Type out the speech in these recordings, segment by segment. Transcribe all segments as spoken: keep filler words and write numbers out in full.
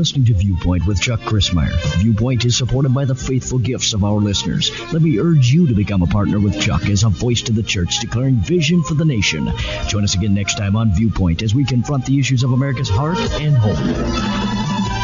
listening to Viewpoint with Chuck Crismier. Viewpoint is supported by the faithful gifts of our listeners. Let me urge you to become a partner with Chuck as a voice to the church declaring vision for the nation. Join us again next time on Viewpoint as we confront the issues of America's heart and home.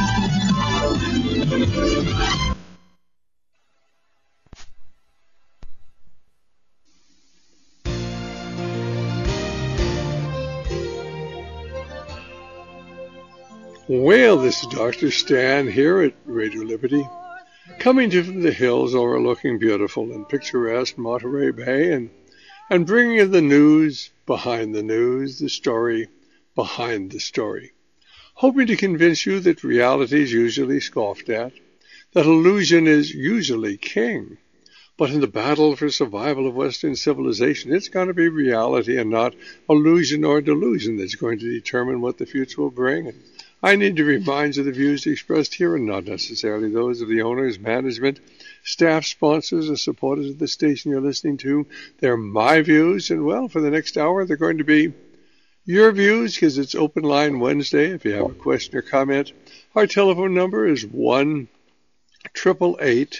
Well, this is Doctor Stan here at Radio Liberty, coming to you from the hills overlooking beautiful and picturesque Monterey Bay, and, and bringing you the news behind the news, the story behind the story, hoping to convince you that reality is usually scoffed at, that illusion is usually king, but in the battle for survival of Western civilization, it's going to be reality and not illusion or delusion that's going to determine what the future will bring. And I need to remind you the views expressed here are not necessarily those of the owners, management, staff, sponsors, or supporters of the station you're listening to. They're my views, and well, for the next hour, they're going to be your views, because it's Open Line Wednesday. If you have a question or comment, our telephone number is one eight eight eight,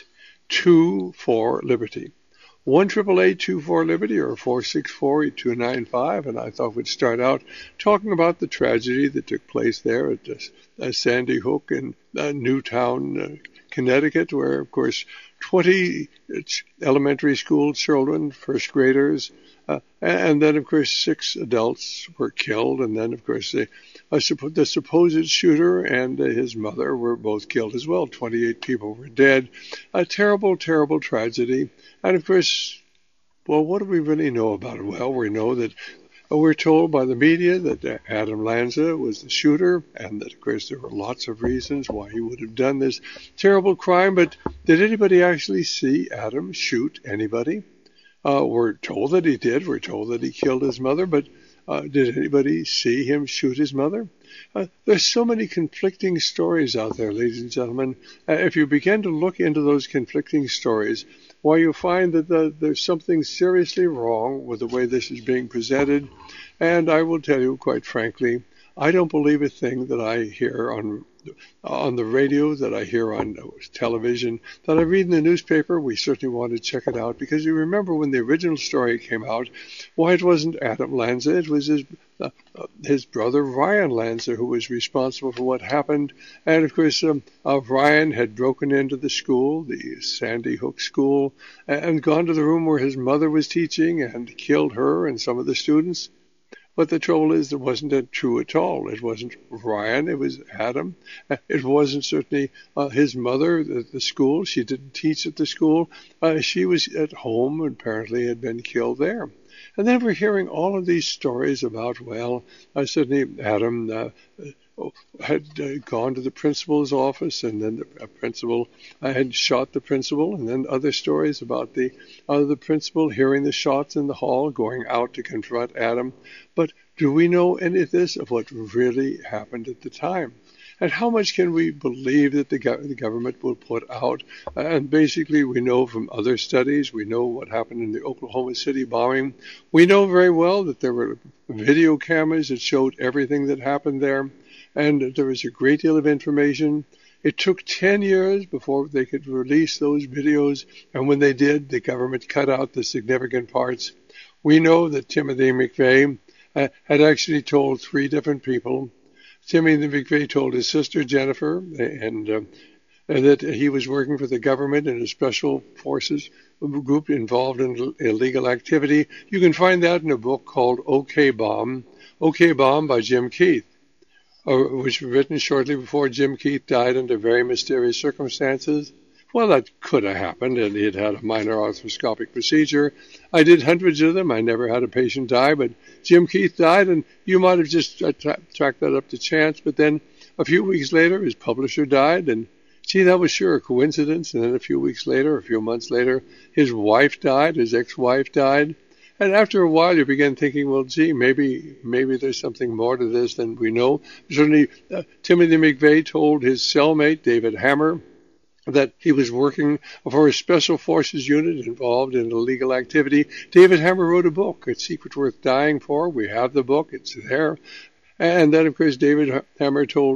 two four, Liberty. one eight eight eight, two four, Liberty, or four six four, eight two nine five. And I thought we'd start out talking about the tragedy that took place there at uh, Sandy Hook in uh, Newtown, uh, Connecticut, where, of course, twenty elementary school children, first graders, uh, and then, of course, six adults were killed. And then, of course, the, uh, the supposed shooter and uh, his mother were both killed as well. twenty-eight people were dead. A terrible, terrible tragedy. And, of course, well, what do we really know about it? Well, we know that uh, we're told by the media that uh, Adam Lanza was the shooter, and that, of course, there were lots of reasons why he would have done this terrible crime. But did anybody actually see Adam shoot anybody? Uh, we're told that he did. We're told that he killed his mother, but uh, did anybody see him shoot his mother? Uh, there's so many conflicting stories out there, ladies and gentlemen. Uh, if you begin to look into those conflicting stories, why, you find that the, there's something seriously wrong with the way this is being presented. And I will tell you, quite frankly, I don't believe a thing that I hear on on the radio, that I hear on television, that I read in the newspaper. We certainly want to check it out, because you remember when the original story came out, why, it wasn't Adam Lanza, it was his uh, his brother Ryan Lanza who was responsible for what happened. And of course, um, uh, Ryan had broken into the school, the Sandy Hook school, and gone to the room where his mother was teaching and killed her and some of the students. But the trouble is, it wasn't true at all. It wasn't Ryan, it was Adam. It wasn't certainly uh, his mother at the school. She didn't teach at the school. Uh, she was at home and apparently had been killed there. And then we're hearing all of these stories about, well, uh, certainly Adam uh, had uh, gone to the principal's office, and then the uh, principal uh, had shot the principal, and then other stories about the uh, the principal hearing the shots in the hall, going out to confront Adam. But do we know any of this, of what really happened at the time? And how much can we believe that the, go- the government will put out? Uh, and basically, we know from other studies, we know what happened in the Oklahoma City bombing. We know very well that there were video cameras that showed everything that happened there. And there was a great deal of information. It took ten years before they could release those videos. And when they did, the government cut out the significant parts. We know that Timothy McVeigh uh, had actually told three different people. Timothy McVeigh told his sister Jennifer, and uh, that he was working for the government in a special forces group involved in illegal activity. You can find that in a book called OK Bomb, OK Bomb by Jim Keith, uh, which was written shortly before Jim Keith died under very mysterious circumstances. Well, that could have happened, and he had had a minor arthroscopic procedure. I did hundreds of them. I never had a patient die, but Jim Keith died, and you might have just uh, tra- tracked that up to chance. But then a few weeks later, his publisher died, and gee, that was sure a coincidence. And then a few weeks later, a few months later, his wife died, his ex-wife died. And after a while, you begin thinking, well, gee, maybe maybe there's something more to this than we know. Certainly, uh, Timothy McVeigh told his cellmate, David Hammer, that he was working for a special forces unit involved in illegal activity. David Hammer wrote a book, A Secret Worth Dying For. We have the book. It's there. And then, of course, David Hammer told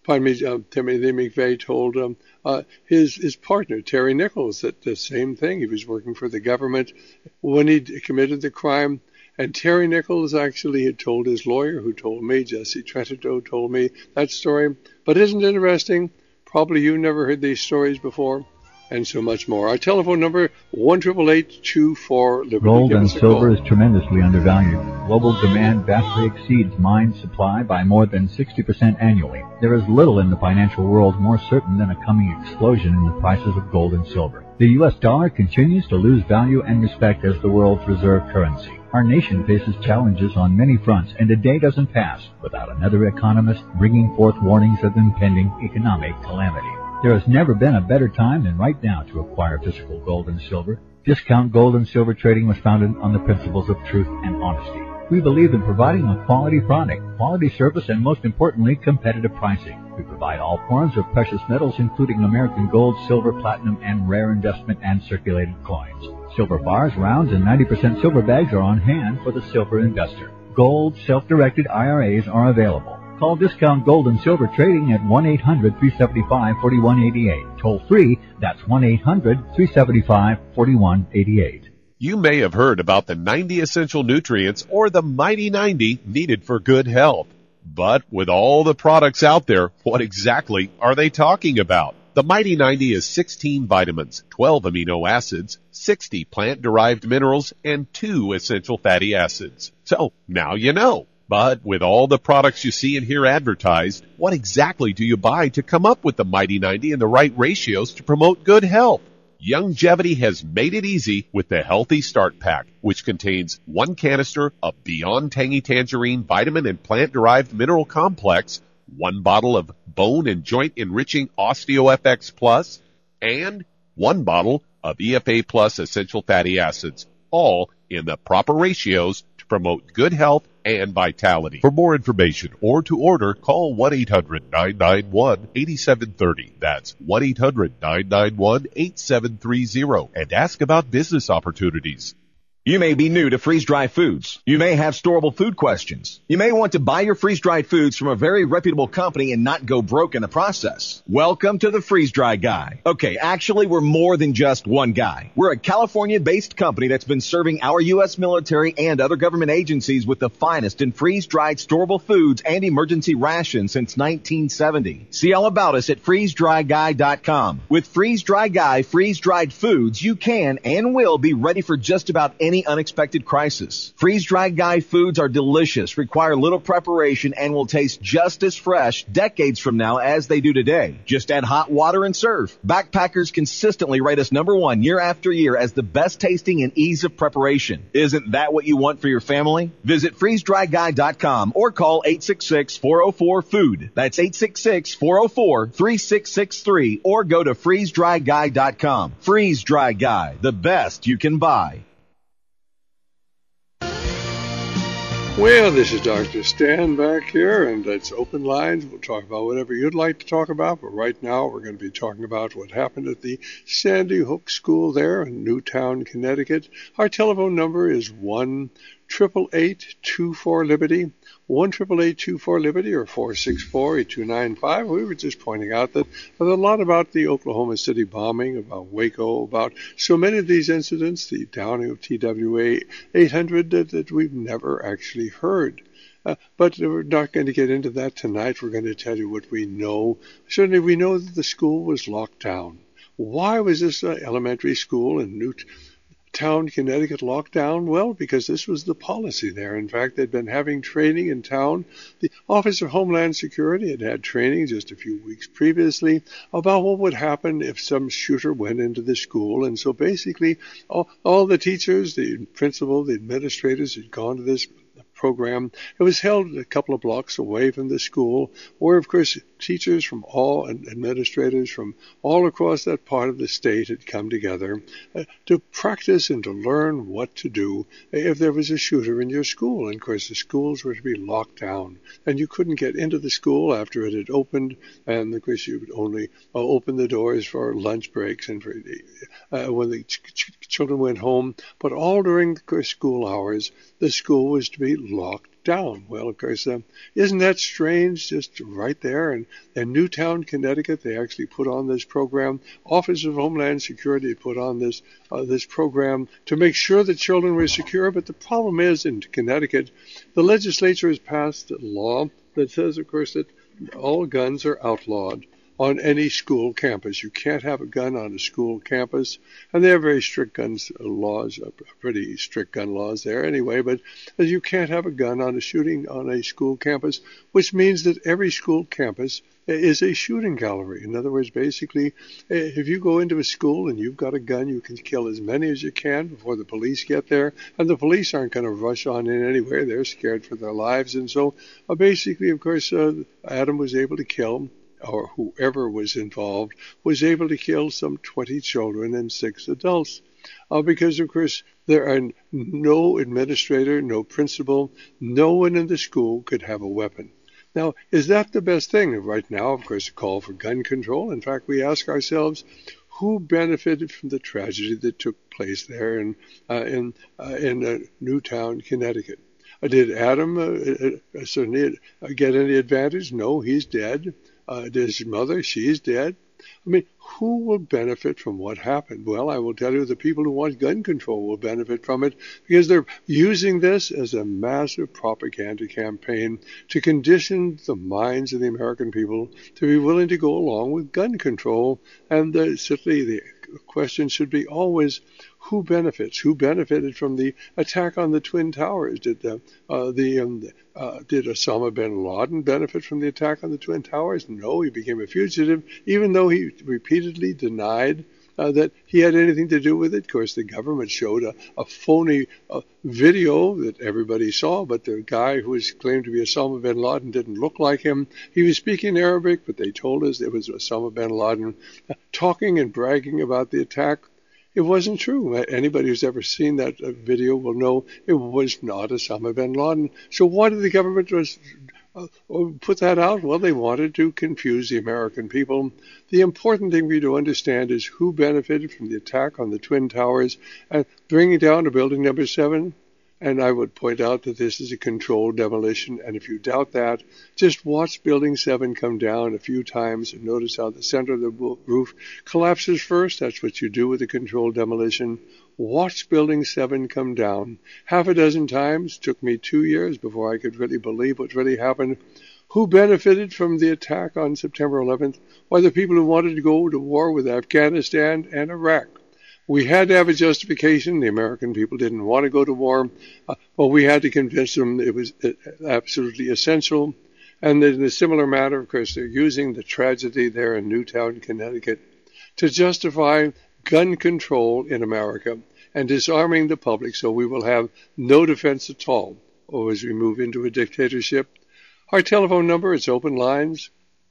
pardon me, um, Timothy McVeigh told um, uh, his his partner Terry Nichols that the same thing. He was working for the government when he committed the crime. And Terry Nichols actually had told his lawyer, who told me, Jesse Trentito told me that story. But isn't it interesting? Probably you've never heard these stories before, and so much more. Our telephone number, one eight eight eight, two four, Liberty. Gold and silver is tremendously undervalued. Global demand vastly exceeds mine supply by more than sixty percent annually. There is little in the financial world more certain than a coming explosion in the prices of gold and silver. The U S dollar continues to lose value and respect as the world's reserve currency. Our nation faces challenges on many fronts, and a day doesn't pass without another economist bringing forth warnings of impending economic calamity. There has never been a better time than right now to acquire physical gold and silver. Discount Gold and Silver Trading was founded on the principles of truth and honesty. We believe in providing a quality product, quality service, and most importantly, competitive pricing. We provide all forms of precious metals, including American gold, silver, platinum, and rare investment and circulated coins. Silver bars, rounds, and ninety percent silver bags are on hand for the silver investor. Gold, self-directed I R As are available. Call Discount Gold and Silver Trading at one eight hundred, three seven five, four one eight eight. Toll free, that's one eight hundred, three seven five, four one eight eight. You may have heard about the ninety essential nutrients or the Mighty ninety needed for good health. But with all the products out there, what exactly are they talking about? The Mighty ninety is sixteen vitamins, twelve amino acids, sixty plant-derived minerals, and two essential fatty acids. So, now you know. But with all the products you see and hear advertised, what exactly do you buy to come up with the Mighty ninety and the right ratios to promote good health? Youngevity has made it easy with the Healthy Start Pack, which contains one canister of Beyond Tangy Tangerine vitamin and plant-derived mineral complex, one bottle of Bone and Joint Enriching OsteoFX Plus, and one bottle of E F A Plus Essential Fatty Acids, all in the proper ratios to promote good health and vitality. For more information or to order, call one eight hundred, nine nine one, eight seven three zero. That's one eight hundred, nine nine one, eight seven three zero. And ask about business opportunities. You may be new to freeze-dried foods. You may have storable food questions. You may want to buy your freeze-dried foods from a very reputable company and not go broke in the process. Welcome to the Freeze-Dry Guy. Okay, actually, we're more than just one guy. We're a California-based company that's been serving our U S military and other government agencies with the finest in freeze-dried storable foods and emergency rations since nineteen seventy. See all about us at freeze dry guy dot com. With Freeze-Dry Guy freeze-dried foods, you can and will be ready for just about any Any unexpected crisis. Freeze-dried Guy foods are delicious, require little preparation, and will taste just as fresh decades from now as they do today. Just add hot water and serve. Backpackers consistently rate us number one year after year as the best tasting and ease of preparation. Isn't that what you want for your family? Visit freeze dry guy dot com or call eight six six, four oh four, food. That's eight six six, four oh four, three six six three or go to freeze dry guy dot com. Freeze-Dry Guy, the best you can buy. Well, this is Doctor Stan back here, and it's open lines. We'll talk about whatever you'd like to talk about, but right now we're going to be talking about what happened at the Sandy Hook School there in Newtown, Connecticut. Our telephone number is one eight eight eight, two four, Liberty, one eight eight eight, two four, Liberty, or four six four, eight two nine five. We were just pointing out that there's a lot about the Oklahoma City bombing, about Waco, about so many of these incidents, the downing of T W A eight hundred, that, that we've never actually heard. Uh, but we're not going to get into that tonight. We're going to tell you what we know. Certainly we know that the school was locked down. Why was this uh, elementary school in Newtown, Town, Connecticut locked down? Well, because this was the policy there. In fact, they'd been having training in town. The Office of Homeland Security had had training just a few weeks previously about what would happen if some shooter went into the school. And so basically, all, all the teachers, the principal, the administrators had gone to this program. It was held a couple of blocks away from the school, where, of course, teachers from all and administrators from all across that part of the state had come together uh, to practice and to learn what to do if there was a shooter in your school. And, of course, the schools were to be locked down, and you couldn't get into the school after it had opened, and, of course, you would only uh, open the doors for lunch breaks and for uh, when the ch- ch- children went home. But all during the school hours, the school was to be locked down. Well, of course, um, isn't that strange? Just right there in, in Newtown, Connecticut, they actually put on this program. Office of Homeland Security put on this uh, this program to make sure that children were secure. But the problem is, in Connecticut, the legislature has passed a law that says, of course, that all guns are outlawed on any school campus. You can't have a gun on a school campus, and they have very strict guns laws, pretty strict gun laws there anyway, but you can't have a gun on a shooting on a school campus, which means that every school campus is a shooting gallery. In other words, basically, if you go into a school and you've got a gun, you can kill as many as you can before the police get there, and the police aren't going to rush on in anyway. They're scared for their lives, and so uh, basically, of course, uh, Adam was able to kill, or whoever was involved, was able to kill some twenty children and six adults. Uh, because, of course, there are no administrator, no principal, no one in the school could have a weapon. Now, is that the best thing? Right now, of course, a call for gun control. In fact, we ask ourselves, who benefited from the tragedy that took place there in uh, in uh, in uh, Newtown, Connecticut? Uh, did Adam uh, uh, certainly uh, get any advantage? No, he's dead. Uh, his mother, she's dead. I mean, who will benefit from what happened? Well, I will tell you, the people who want gun control will benefit from it, because they're using this as a massive propaganda campaign to condition the minds of the American people to be willing to go along with gun control. And uh, certainly the question should be always, who benefits? Who benefited from the attack on the Twin Towers? Did the, uh, the um, uh, did Osama bin Laden benefit from the attack on the Twin Towers? No, he became a fugitive, even though he repeatedly denied uh, that he had anything to do with it. Of course, the government showed a, a phony uh, video that everybody saw, but the guy who was claimed to be Osama bin Laden didn't look like him. He was speaking Arabic, but they told us it was Osama bin Laden uh, talking and bragging about the attack. It wasn't true. Anybody who's ever seen that video will know it was not Osama bin Laden. So why did the government just uh, put that out? Well, they wanted to confuse the American people. The important thing for you to understand is who benefited from the attack on the Twin Towers and bringing down to building number seven. And I would point out that this is a controlled demolition. And if you doubt that, just watch Building seven come down a few times and notice how the center of the roof collapses first. That's what you do with a controlled demolition. Watch Building seven come down half a dozen times. It took me two years before I could really believe what really happened. Who benefited from the attack on September eleventh? Why, the people who wanted to go to war with Afghanistan and Iraq. We had to have a justification. The American people didn't want to go to war, uh, but we had to convince them it was absolutely essential. And in a similar matter, of course, they're using the tragedy there in Newtown, Connecticut, to justify gun control in America and disarming the public, so we will have no defense at all, or as we move into a dictatorship. Our telephone number, it's open lines,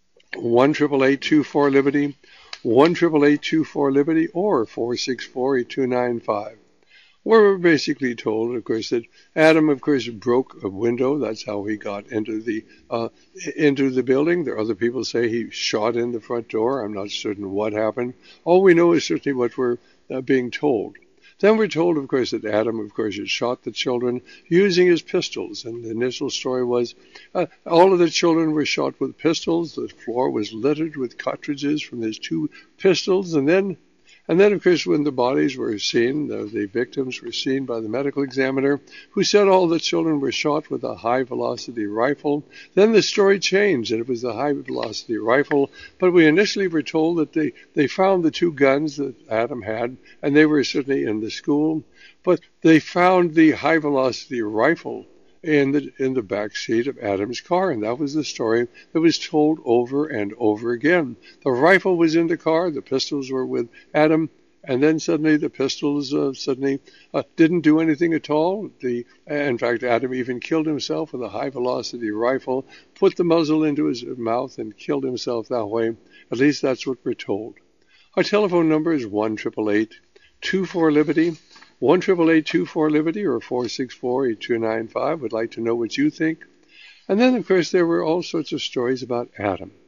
one eight eight eight, two four, Liberty. one eight eight eight, two four, Liberty, or four six four, eight two nine five. We're basically told, of course, that Adam, of course, broke a window. That's how he got into the uh, into the building. There are other people say he shot in the front door. I'm not certain what happened. All we know is certainly what we're uh, being told. Then we're told, of course, that Adam, of course, had shot the children using his pistols. And the initial story was uh, all of the children were shot with pistols. The floor was littered with cartridges from his two pistols. And then, and then, of course, when the bodies were seen, the, the victims were seen by the medical examiner, who said all the children were shot with a high-velocity rifle. Then the story changed, and it was the high-velocity rifle. But we initially were told that they, they found the two guns that Adam had, and they were certainly in the school. But they found the high-velocity rifle in the in the back seat of Adam's car, and that was the story that was told over and over again. The rifle was in the car, the pistols were with Adam, and then suddenly the pistols uh, suddenly uh, didn't do anything at all. The in fact, Adam even killed himself with a high-velocity rifle, put the muzzle into his mouth, and killed himself that way. At least that's what we're told. Our telephone number is one eight eight eight, two four, Liberty. one eight eight eight, two four, Liberty, or four six four, eight two nine five. Would like to know what you think. And then, of course, there were all sorts of stories about Adam.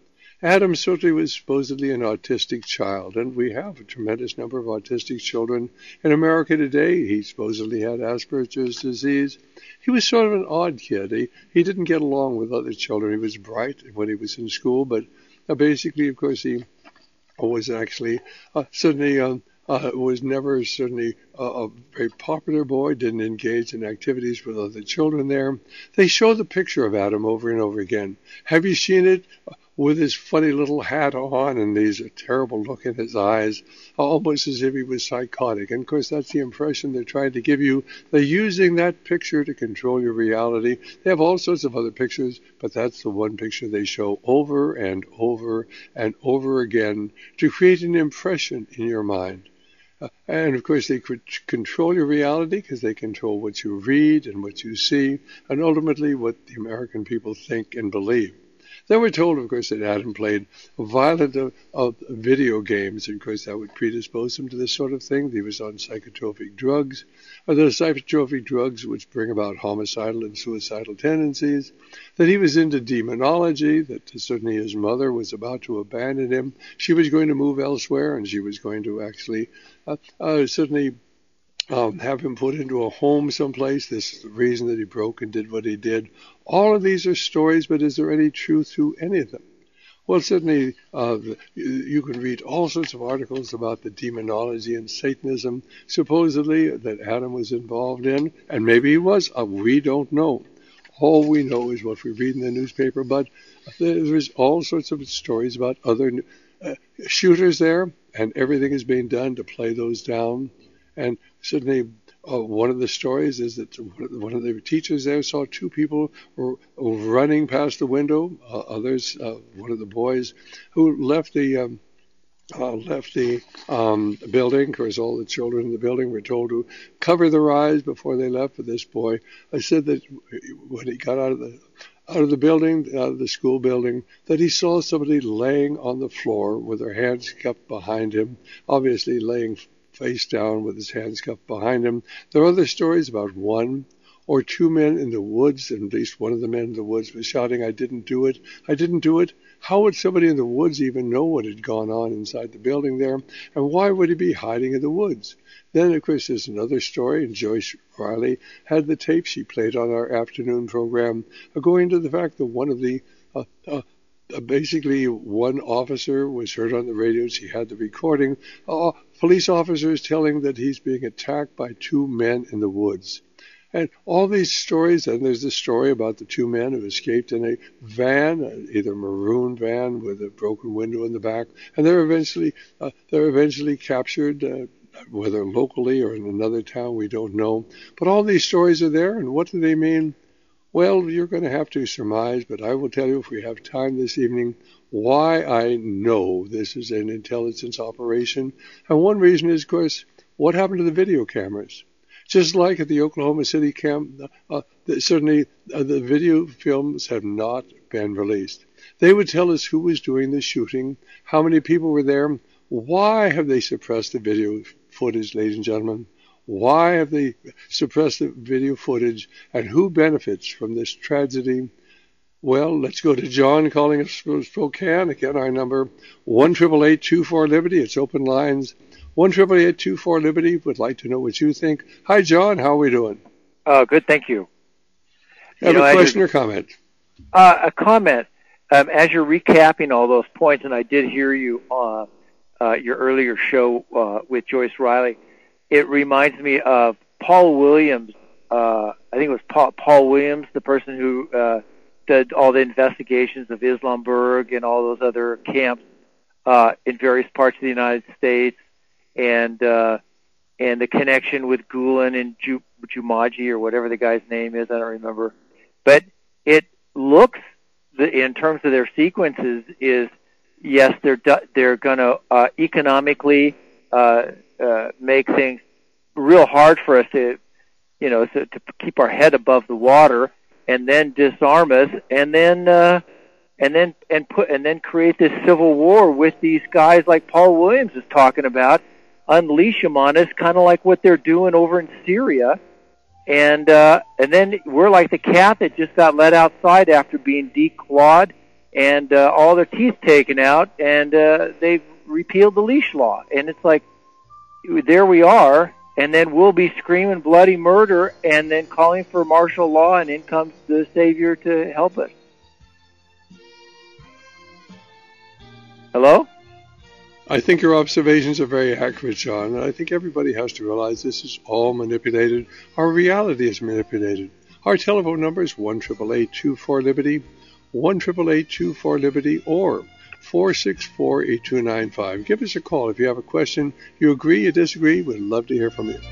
Adam certainly was supposedly an autistic child, and we have a tremendous number of autistic children in America today. He supposedly had Asperger's disease. He was sort of an odd kid. He, he didn't get along with other children. He was bright when he was in school, but uh, basically, of course, he was actually uh, certainly um, uh, was never certainly a, a very popular boy, didn't engage in activities with other children there. They show the picture of Adam over and over again. Have you seen it? With his funny little hat on and these a terrible look in his eyes, almost as if he was psychotic. And of course, that's the impression they're trying to give you. They're using that picture to control your reality. They have all sorts of other pictures, but that's the one picture they show over and over and over again to create an impression in your mind. Uh, and of course, they could control your reality because they control what you read and what you see, and ultimately what the American people think and believe. Then we're told, of course, that Adam played violent uh, uh, video games, and of course that would predispose him to this sort of thing. He was on psychotropic drugs, or those psychotropic drugs which bring about homicidal and suicidal tendencies, that he was into demonology, that certainly his mother was about to abandon him. She was going to move elsewhere, and she was going to actually uh, uh, certainly Um, have him put into a home someplace. This is the reason that he broke and did what he did. All of these are stories, but is there any truth to any of them? Well, certainly uh, you can read all sorts of articles about the demonology and Satanism, supposedly, that Adam was involved in, and maybe he was. Uh, we don't know. All we know is what we read in the newspaper, but there's all sorts of stories about other uh, shooters there, and everything is being done to play those down. And certainly uh, one of the stories is that one of the teachers there saw two people were running past the window. Uh, others, uh, one of the boys who left the um, uh, left the um, building. Of course, all the children in the building were told to cover their eyes before they left. But this boy, I said that when he got out of the out of the building, out of the school building, that he saw somebody laying on the floor with their hands cupped behind him, obviously laying face down with his hands cupped behind him. There are other stories about one or two men in the woods, and at least one of the men in the woods was shouting, "I didn't do it, I didn't do it." How would somebody in the woods even know what had gone on inside the building there? And why would he be hiding in the woods? Then, of course, there's another story, and Joyce Riley had the tape she played on our afternoon program, going to the fact that one of the uh, uh, Uh, basically, one officer was heard on the radio. She had the recording. Uh, police officers telling that he's being attacked by two men in the woods. And all these stories, and there's this story about the two men who escaped in a van, either a maroon van with a broken window in the back, and they're eventually uh, they're eventually captured, uh, whether locally or in another town, we don't know. But all these stories are there, and what do they mean? Well, you're going to have to surmise, but I will tell you, if we have time this evening, why I know this is an intelligence operation. And one reason is, of course, what happened to the video cameras? Just like at the Oklahoma City camp, uh, certainly uh, the video films have not been released. They would tell us who was doing the shooting, how many people were there. Why have they suppressed the video footage, ladies and gentlemen? Why have they suppressed the video footage, and who benefits from this tragedy? Well, let's go to John calling us from Spokane. Again, our number, one eight eight eight, two four, Liberty. It's open lines. one eight eight eight, two four, Liberty. Would like to know what you think. Hi, John. How are we doing? Uh, good, thank you. You have you know, a question or comment? Uh, a comment. Um, as you're recapping all those points, and I did hear you uh, uh, your earlier show uh, with Joyce Riley, it reminds me of Paul Williams. Uh, I think it was Paul, Paul Williams, the person who uh, did all the investigations of Islamburg and all those other camps uh, in various parts of the United States, and uh, and the connection with Gulen and Ju- Jumaji, or whatever the guy's name is, I don't remember. But it looks, the, in terms of their sequences, is yes, they're they're going to uh, economically uh, uh, make things real hard for us to, you know, to, to keep our head above the water, and then disarm us, and then uh, and then and put and then create this civil war with these guys like Paul Williams is talking about, unleash them on us, kind of like what they're doing over in Syria, and uh, and then we're like the cat that just got let outside after being declawed and uh, all their teeth taken out, and uh, they've repealed the leash law. And it's like, there we are, and then we'll be screaming bloody murder and then calling for martial law, and in comes the Savior to help us. Hello? I think your observations are very accurate, John, and I think everybody has to realize this is all manipulated. Our reality is manipulated. Our telephone number is one eight eight eight, two four, Liberty, one eight eight eight, two four, Liberty, or four six four, eight two nine five. Give us a call if you have a question. You agree, you disagree, we'd love to hear from you.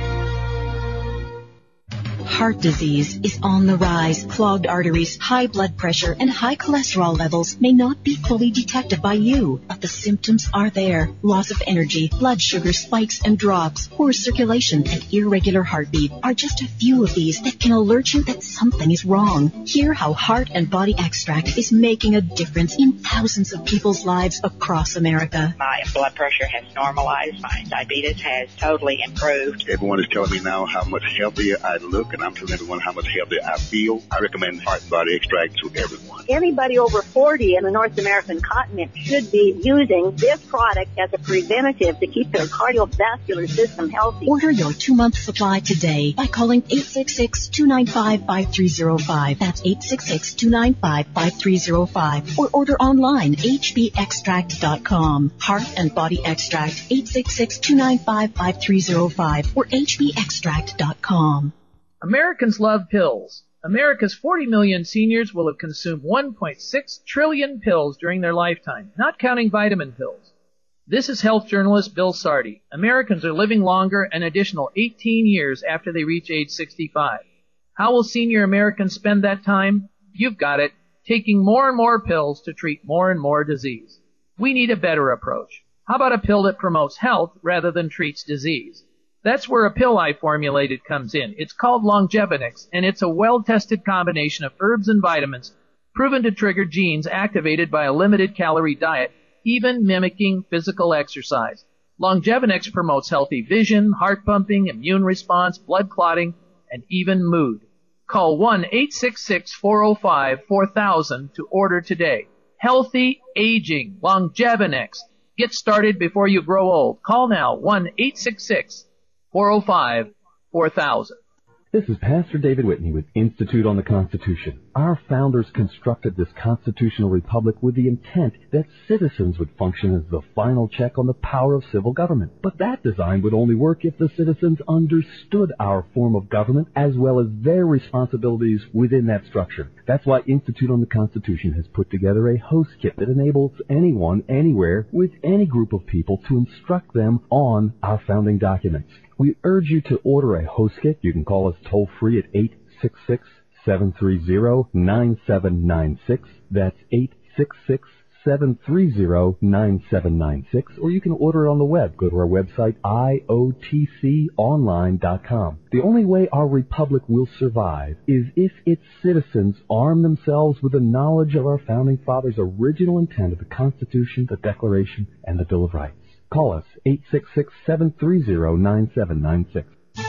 Heart disease is on the rise. Clogged arteries, high blood pressure, and high cholesterol levels may not be fully detected by you, but the symptoms are there. Loss of energy, blood sugar spikes and drops, poor circulation, and irregular heartbeat are just a few of these that can alert you that something is wrong. Hear how Heart and Body Extract is making a difference in thousands of people's lives across America. My blood pressure has normalized. My diabetes has totally improved. Everyone is telling me now how much healthier I look, and I'm telling everyone how much healthier I feel. I recommend Heart and Body Extract to everyone. Anybody over forty in the North American continent should be using this product as a preventative to keep their cardiovascular system healthy. Order your two-month supply today by calling eight six six, two nine five, five three zero five. That's eight six six, two nine five, five three zero five. Or order online, h b extract dot com. Heart and Body Extract, eight six six, two nine five, five three zero five or h b extract dot com. Americans love pills. America's forty million seniors will have consumed one point six trillion pills during their lifetime, not counting vitamin pills. This is health journalist Bill Sardi. Americans are living longer an additional eighteen years after they reach age sixty-five. How will senior Americans spend that time? You've got it, taking more and more pills to treat more and more disease. We need a better approach. How about a pill that promotes health rather than treats disease? That's where a pill I formulated comes in. It's called Longevinix, and it's a well-tested combination of herbs and vitamins proven to trigger genes activated by a limited-calorie diet, even mimicking physical exercise. Longevinix promotes healthy vision, heart pumping, immune response, blood clotting, and even mood. Call one eight six six, four oh five, four thousand to order today. Healthy aging, Longevinix. Get started before you grow old. Call now, one eight six six, four oh five, four thousand. This is Pastor David Whitney with Institute on the Constitution. Our founders constructed this constitutional republic with the intent that citizens would function as the final check on the power of civil government. But that design would only work if the citizens understood our form of government as well as their responsibilities within that structure. That's why Institute on the Constitution has put together a host kit that enables anyone, anywhere, with any group of people to instruct them on our founding documents. We urge you to order a host kit. You can call us toll-free at eight six six, seven three zero, nine seven nine six. That's eight six six, seven three zero, nine seven nine six. Or you can order it on the web. Go to our website, I O T C online dot com. The only way our republic will survive is if its citizens arm themselves with the knowledge of our founding fathers' original intent of the Constitution, the Declaration, and the Bill of Rights. Call us, eight six six, seven three zero, nine seven nine six.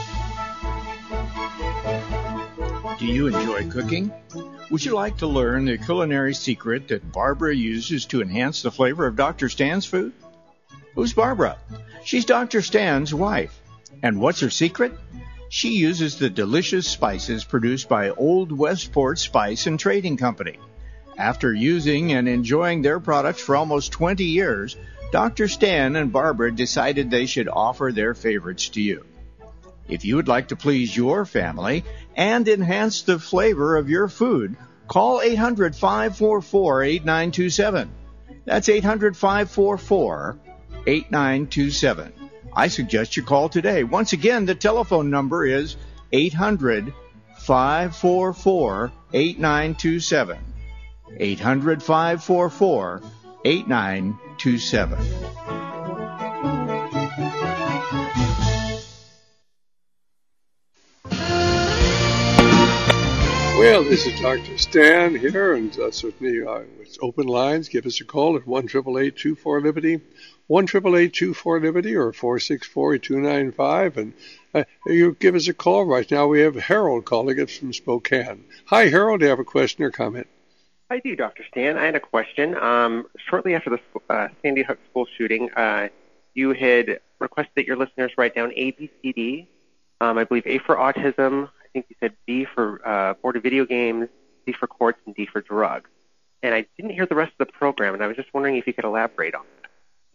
Do you enjoy cooking? Would you like to learn the culinary secret that Barbara uses to enhance the flavor of Doctor Stan's food? Who's Barbara? She's Doctor Stan's wife. And what's her secret? She uses the delicious spices produced by Old Westport Spice and Trading Company. After using and enjoying their products for almost twenty years, Doctor Stan and Barbara decided they should offer their favorites to you. If you would like to please your family and enhance the flavor of your food, call eight hundred, five four four, eight nine two seven. That's eight hundred, five four four, eight nine two seven. I suggest you call today. Once again, the telephone number is eight hundred, five four four, eight nine two seven. eight hundred, five four four, eight nine two seven. Well, this is Doctor Stan here, and uh, certainly uh, it's open lines. Give us a call at one eight eight eight, two four, Liberty, one eight eight eight, two four, Liberty, or four six four, two nine five. And uh, you give us a call right now. We have Harold calling us from Spokane. Hi, Harold. Do you have a question or comment? I do, Doctor Stan. I had a question. Um, shortly after the uh, Sandy Hook school shooting, uh, you had requested that your listeners write down A, B, C, D. Um, I believe A for autism. I think you said B for uh, board of video games, C for courts, and D for drugs. And I didn't hear the rest of the program, and I was just wondering if you could elaborate on that.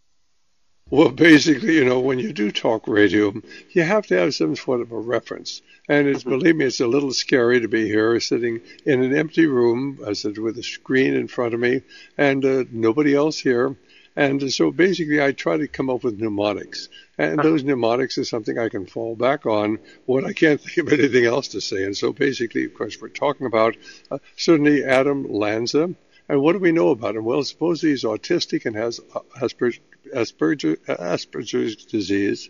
Well, basically, you know, when you do talk radio, you have to have some sort of a reference. And it's, mm-hmm. believe me, it's a little scary to be here sitting in an empty room, I said, with a screen in front of me and uh, nobody else here. And so basically I try to come up with mnemonics. And uh-huh. those mnemonics is something I can fall back on when I can't think of anything else to say. And so basically, of course, we're talking about uh, certainly Adam Lanza. And what do we know about him? Well, supposedly he's autistic and has Asperger, Asperger, Asperger's disease.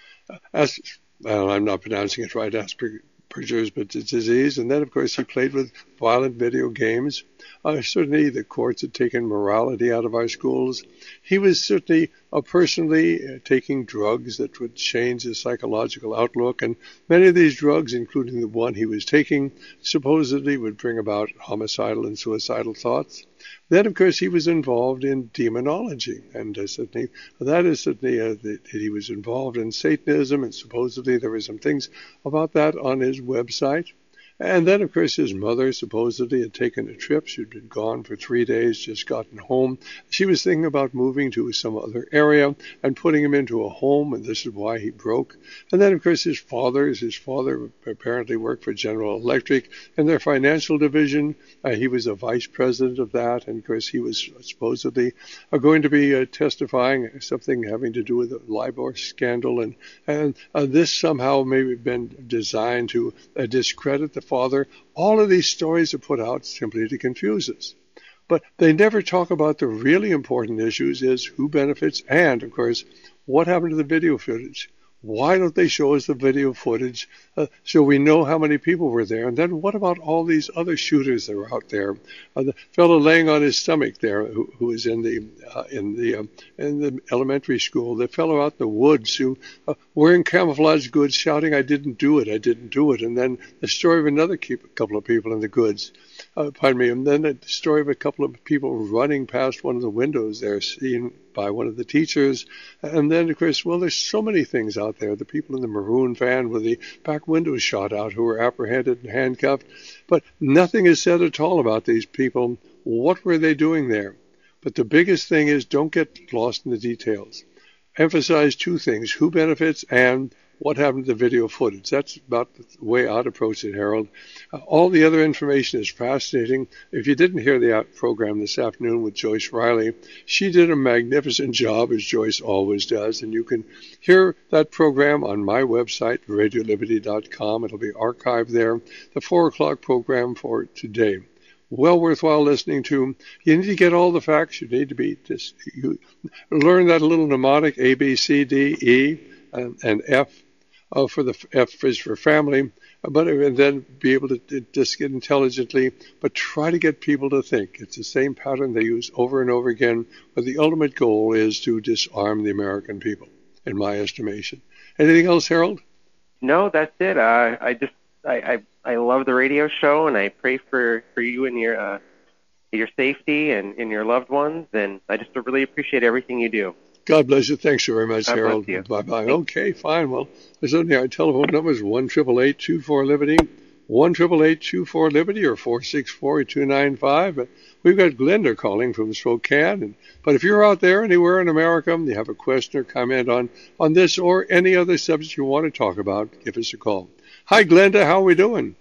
As, well, I'm not pronouncing it right, Asperger's, but it's disease. And then, of course, he played with violent video games. Uh, certainly, the courts had taken morality out of our schools. He was certainly uh, personally uh, taking drugs that would change his psychological outlook. And many of these drugs, including the one he was taking, supposedly would bring about homicidal and suicidal thoughts. Then, of course, he was involved in demonology, and uh, certainly that is certainly uh, that he was involved in Satanism, and supposedly there were some things about that on his website. And then, of course, his mother supposedly had taken a trip. She'd been gone for three days, just gotten home. She was thinking about moving to some other area and putting him into a home, and this is why he broke. And then, of course, his father, his father apparently worked for General Electric in their financial division. Uh, he was a vice president of that, and, of course, he was supposedly uh, going to be uh, testifying something having to do with the LIBOR scandal. And, and uh, this somehow may have been designed to uh, discredit the father. All of these stories are put out simply to confuse us. But they never talk about the really important issues is who benefits and, of course, what happened to the video footage. Why don't they show us the video footage uh, so we know how many people were there? And then what about all these other shooters that were out there? Uh, the fellow laying on his stomach there, who, who was in the uh, in the um, in the elementary school, the fellow out in the woods who uh, wearing camouflage goods, shouting, "I didn't do it, I didn't do it," and then the story of another keep, couple of people in the goods. Uh, pardon me, and then the story of a couple of people running past one of the windows there, seen by one of the teachers. And then, of course, well, there's so many things out there. The people in the maroon van with the back windows shot out who were apprehended and handcuffed. But nothing is said at all about these people. What were they doing there? But the biggest thing is don't get lost in the details. Emphasize two things, who benefits and what happened to the video footage. That's about the way I'd approach it, Harold. Uh, all the other information is fascinating. If you didn't hear the program this afternoon with Joyce Riley, she did a magnificent job, as Joyce always does, and you can hear that program on my website, radio liberty dot com. It'll be archived there, the four o'clock program for today. Well worthwhile listening to. You need to get all the facts. You need to be just you learn that little mnemonic A, B, C, D, E, and, and F. Uh, for the F is for family, but and then be able to just get intelligently, but try to get people to think. It's the same pattern they use over and over again, but the ultimate goal is to disarm the American people, in my estimation. Anything else, Harold? No, that's it. Uh, I just I, I I love the radio show, and I pray for, for you and your uh, your safety and, and your loved ones, and I just really appreciate everything you do. God bless you. Thanks very much, God Harold. Bless you. Bye-bye. Okay, fine. Well, certainly our telephone number is one eight eight eight, two four, Liberty, one eight eight eight, two four, Liberty, or four six four, two nine five. But we've got Glenda calling from Spokane. And, but if you're out there anywhere in America, you have a question or comment on, on this or any other subject you want to talk about, give us a call. Hi, Glenda. How are we doing?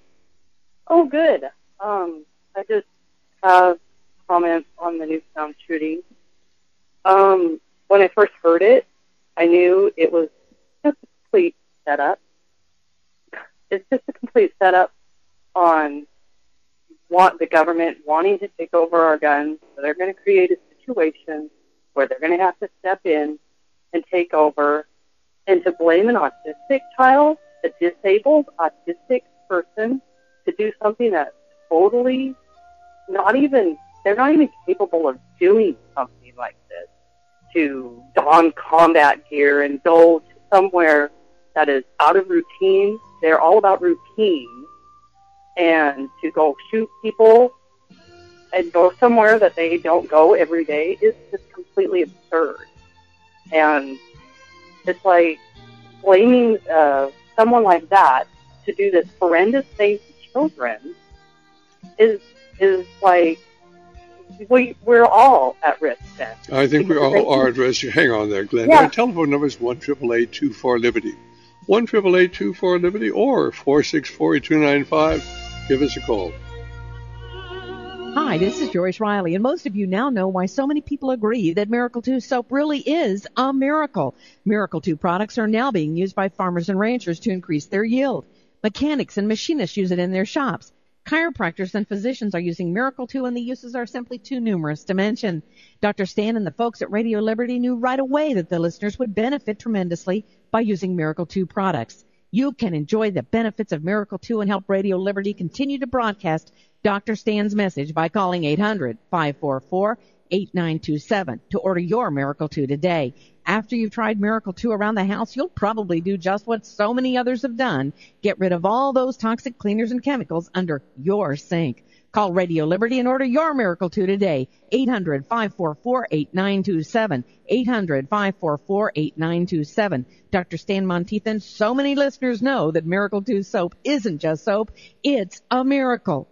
Oh, good. Um, I just have comments on the Newtown shooting. Um... When I first heard it, I knew it was just a complete setup. It's just a complete setup on want the government wanting to take over our guns. So they're going to create a situation where they're going to have to step in and take over. And to blame an autistic child, a disabled autistic person, to do something that's totally not even, they're not even capable of doing something like this. To don combat gear and go to somewhere that is out of routine. They're all about routine. And to go shoot people and go somewhere that they don't go every day is just completely absurd. And it's like blaming uh, someone like that to do this horrendous thing to children is is like we we're all at risk then. I think we all are at risk. Hang on there, Glenn. Yeah. Our telephone number is one triple eight two four Liberty, one triple eight two four Liberty, or four six four two nine five. Give us a call. Hi, this is Joyce Riley, and most of you now know why so many people agree that Miracle two soap really is a miracle. Miracle two products are now being used by farmers and ranchers to increase their yield. Mechanics and machinists use it in their shops. Chiropractors and physicians are using Miracle two, and the uses are simply too numerous to mention. Doctor Stan and the folks at Radio Liberty knew right away that the listeners would benefit tremendously by using Miracle two products. You can enjoy the benefits of Miracle two and help Radio Liberty continue to broadcast Doctor Stan's message by calling eight hundred, five four four, eight nine two seven to order your Miracle two today. After you've tried Miracle two around the house, you'll probably do just what so many others have done. Get rid of all those toxic cleaners and chemicals under your sink. Call Radio Liberty and order your Miracle two today. eight hundred, five four four, eight nine two seven. eight hundred, five four four, eight nine two seven. Doctor Stan Monteith and so many listeners know that Miracle two soap isn't just soap, it's a miracle.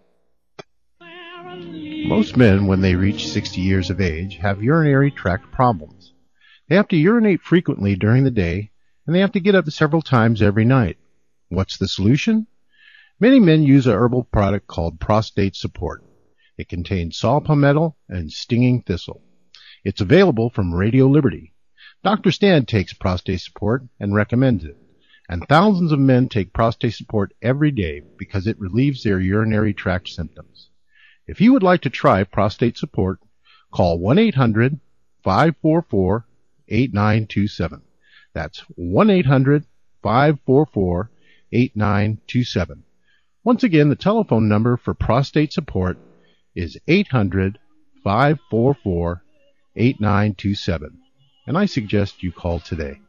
Most men, when they reach sixty years of age, have urinary tract problems. They have to urinate frequently during the day, and they have to get up several times every night. What's the solution? Many men use a herbal product called Prostate Support. It contains saw palmetto and stinging thistle. It's available from Radio Liberty. Doctor Stan takes Prostate Support and recommends it, and thousands of men take Prostate Support every day because it relieves their urinary tract symptoms. If you would like to try Prostate Support, call one eight hundred, five four four, eight nine two seven. That's one eight hundred, five four four, eight nine two seven. Once again, the telephone number for Prostate Support is eight hundred, five four four, eight nine two seven. And I suggest you call today.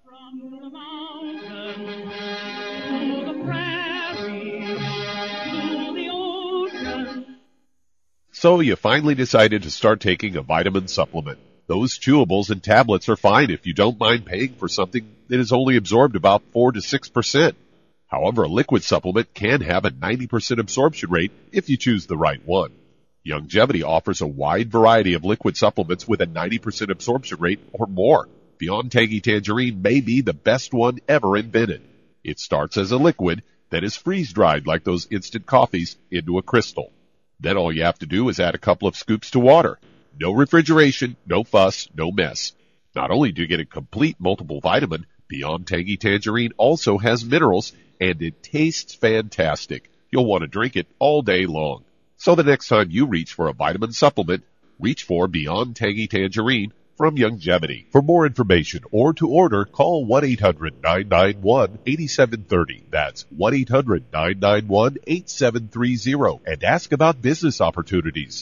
So you finally decided to start taking a vitamin supplement. Those chewables and tablets are fine if you don't mind paying for something that is only absorbed about four to six percent. However, a liquid supplement can have a ninety percent absorption rate if you choose the right one. Youngevity offers a wide variety of liquid supplements with a ninety percent absorption rate or more. Beyond Tangy Tangerine may be the best one ever invented. It starts as a liquid that is freeze-dried like those instant coffees into a crystal. Then all you have to do is add a couple of scoops to water. No refrigeration, no fuss, no mess. Not only do you get a complete multiple vitamin, Beyond Tangy Tangerine also has minerals, and it tastes fantastic. You'll want to drink it all day long. So the next time you reach for a vitamin supplement, reach for Beyond Tangy Tangerine from Youngevity. For more information or to order, call one eight hundred, nine nine one, eight seven three zero. That's one eight hundred, nine nine one, eight seven three zero. And ask about business opportunities.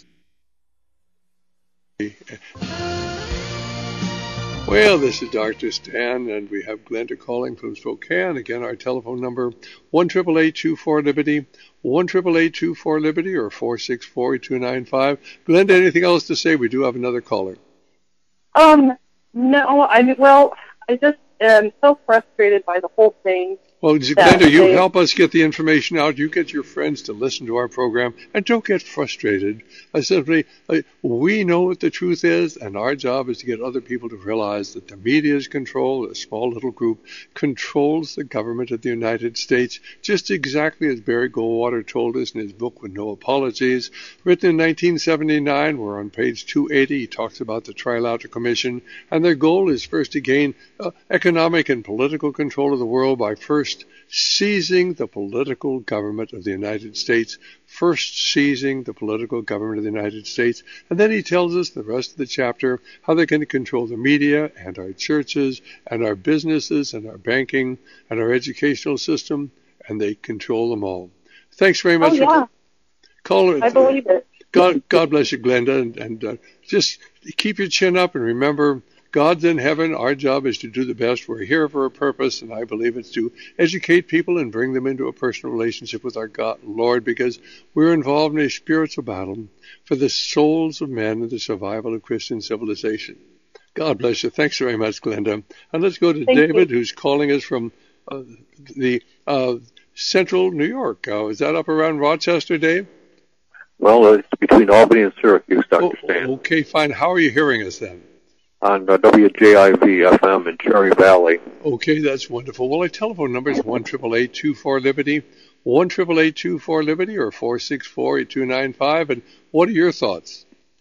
Well, this is Doctor Stan, and we have Glenda calling from Spokane. Again, our telephone number, one eight eight eight, two four, Liberty, one eight eight eight, two four, Liberty, or four six four, two nine five. Glenda, anything else to say? We do have another caller. Um, no, I mean, well, I just am so frustrated by the whole thing. Well, Glenda, you help us get the information out. You get your friends to listen to our program, and don't get frustrated. I simply, uh, we know what the truth is, and our job is to get other people to realize that the media's control, a small little group, controls the government of the United States, just exactly as Barry Goldwater told us in his book With No Apologies, written in nineteen seventy-nine. We're on page two eighty. He talks about the Trilateral Commission, and their goal is first to gain uh, economic and political control of the world by first seizing the political government of the United States, first seizing the political government of the United States, and then he tells us the rest of the chapter how they're going to control the media and our churches and our businesses and our banking and our educational system, and they control them all. Thanks very much oh, yeah. for calling. I believe it. God, God bless you, Glenda, and, and uh, just keep your chin up and remember God's in heaven. Our job is to do the best. We're here for a purpose, and I believe it's to educate people and bring them into a personal relationship with our God, Lord, because we're involved in a spiritual battle for the souls of men and the survival of Christian civilization. God bless you. Thanks very much, Glenda. And let's go to Thank David, you. who's calling us from uh, the uh, central New York. Uh, is that up around Rochester, Dave? Well, it's between Albany and Syracuse, Doctor Oh, Stan, okay, fine. How are you hearing us then? on uh, W J I V F M in Cherry Valley. Okay, that's wonderful. Well, our telephone number is one eight eight eight, two four, Liberty, one eight eight eight, two four, Liberty, or four six four, eight two nine five. And what are your thoughts?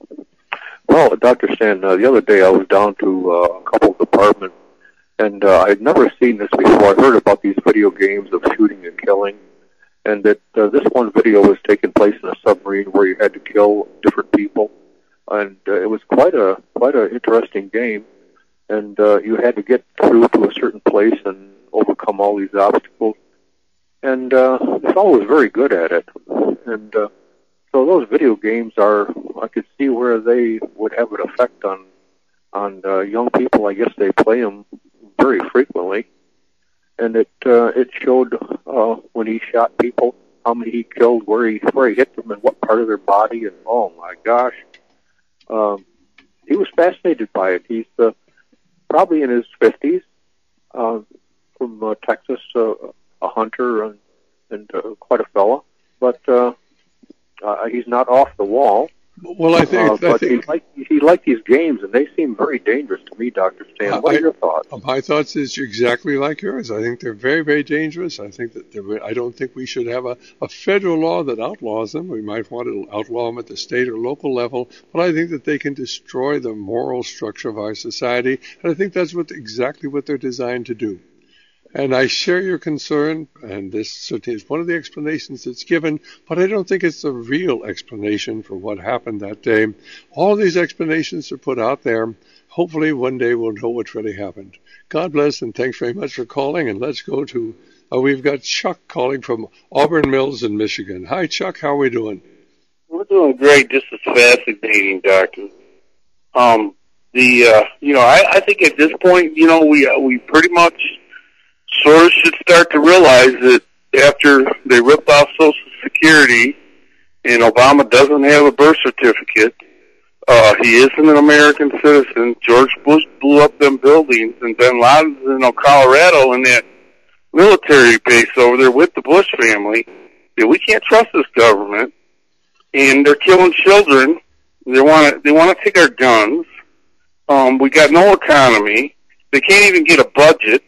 Well, Doctor Stan, uh, the other day I was down to uh, a couple of departments, and uh, I'd never seen this before. I heard about these video games of shooting and killing, and that uh, this one video was taking place in a submarine where you had to kill different people, and uh, it was quite a quite an interesting game, and uh, you had to get through to a certain place and overcome all these obstacles, and uh, the fellow was very good at it, and uh, so those video games are, I could see where they would have an effect on on uh, young people. I guess they play them very frequently, and it uh, it showed uh, when he shot people how many he killed, where he where he hit them, and what part of their body. And oh my gosh, um, he was fascinated by it. He's uh, probably in his fifties, uh, from uh, Texas, uh, a hunter and, and uh, quite a fella, but. Uh, Uh, he's not off the wall. Well, I think, uh, but I think he liked he liked these games, and they seem very dangerous to me, Doctor Stan. What I, are your thoughts? My thoughts is exactly like yours. I think they're very, very dangerous. I think that they're, I don't think we should have a, a federal law that outlaws them. We might want to outlaw them at the state or local level, but I think that they can destroy the moral structure of our society, and I think that's what exactly what they're designed to do. And I share your concern, and this certainly is one of the explanations that's given, but I don't think it's the real explanation for what happened that day. All these explanations are put out there. Hopefully one day we'll know what really happened. God bless, and thanks very much for calling, and let's go to, uh, we've got Chuck calling from Auburn Mills in Michigan. Hi, Chuck, how are we doing? We're doing great. This is fascinating, Doctor. Um, the, uh, you know, I, I think at this point, you know, we, uh, we pretty much sort of should start to realize that after they ripped off Social Security and Obama doesn't have a birth certificate, uh, he isn't an American citizen. George Bush blew up them buildings, and Bin Laden's in Colorado in that military base over there with the Bush family. Yeah, we can't trust this government, and they're killing children. They want to they want to take our guns. Um, we got no economy. They can't even get a budget.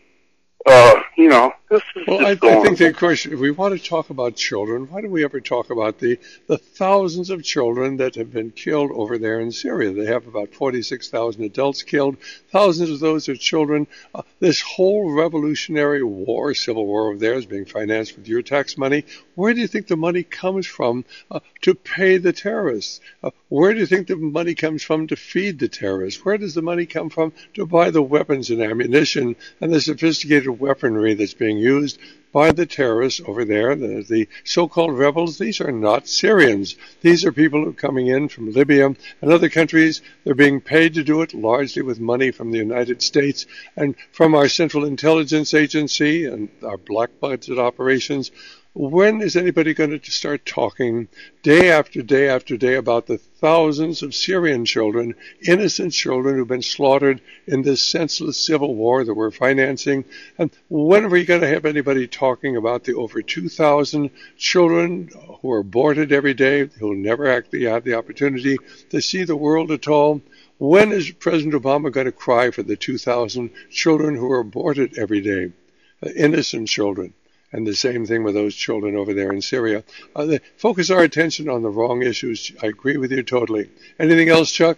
Uh, you know, this is well, just I, going I think the question, if we want to talk about children, why do we ever talk about the, the thousands of children that have been killed over there in Syria? They have about forty-six thousand adults killed. Thousands of those are children. Uh, this whole revolutionary war, civil war over there is being financed with your tax money. Where do you think the money comes from uh, to pay the terrorists? Uh, where do you think the money comes from to feed the terrorists? Where does the money come from to buy the weapons and ammunition and the sophisticated weaponry that's being used by the terrorists over there, the, the so-called rebels? These are not Syrians. These are people who are coming in from Libya and other countries. They're being paid to do it largely with money from the United States and from our Central Intelligence Agency and our black budget operations. When is anybody going to start talking day after day after day about the thousands of Syrian children, innocent children who've been slaughtered in this senseless civil war that we're financing? And when are we going to have anybody talking about the over two thousand children who are aborted every day, who never actually have the opportunity to see the world at all? When is President Obama going to cry for the two thousand children who are aborted every day, uh, innocent children? And the same thing with those children over there in Syria. Uh, they focus our attention on the wrong issues. I agree with you totally. Anything else, Chuck?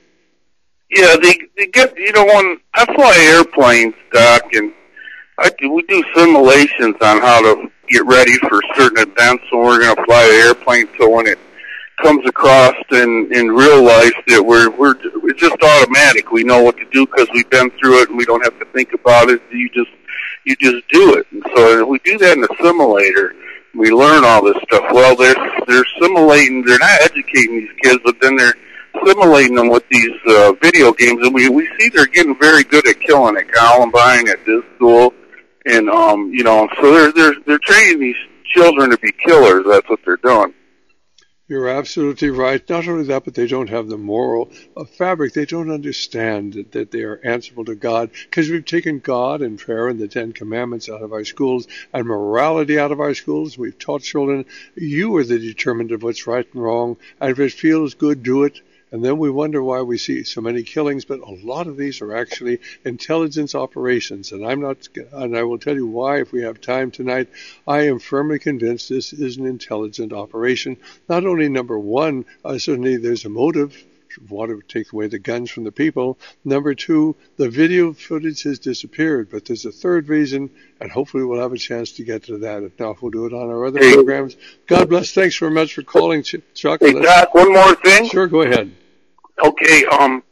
Yeah, they they get you know when I fly airplanes, Doc, and I do, we do simulations on how to get ready for certain events when we're going to fly an airplane. So when it comes across in in real life that we're we're it's just automatic. We know what to do because we've been through it and we don't have to think about it. You just you just do it. And so we do that in a simulator. We learn all this stuff. Well, they're they're simulating. They're not educating these kids, but then they're assimilating them with these uh, video games, and we we see they're getting very good at killing at Columbine, at this school, and um, you know, so they're they're they're training these children to be killers. That's what they're doing. You're absolutely right. Not only that, but they don't have the moral uh, fabric. They don't understand that, that they are answerable to God, because we've taken God and prayer and the Ten Commandments out of our schools and morality out of our schools. We've taught children, you are the determinant of what's right and wrong, and if it feels good, do it. And then we wonder why we see so many killings, but a lot of these are actually intelligence operations. And I'm not, and I will tell you why if we have time tonight. I am firmly convinced this is an intelligent operation. Not only, number one, uh, certainly there's a motive, want to take away the guns from the people. Number two, the video footage has disappeared, but there's a third reason, and hopefully we'll have a chance to get to that. If not, we'll do it on our other hey. programs. God bless. Thanks very much for calling, Chuck. Hey, Doc, one more thing. Sure, go ahead. Okay, um,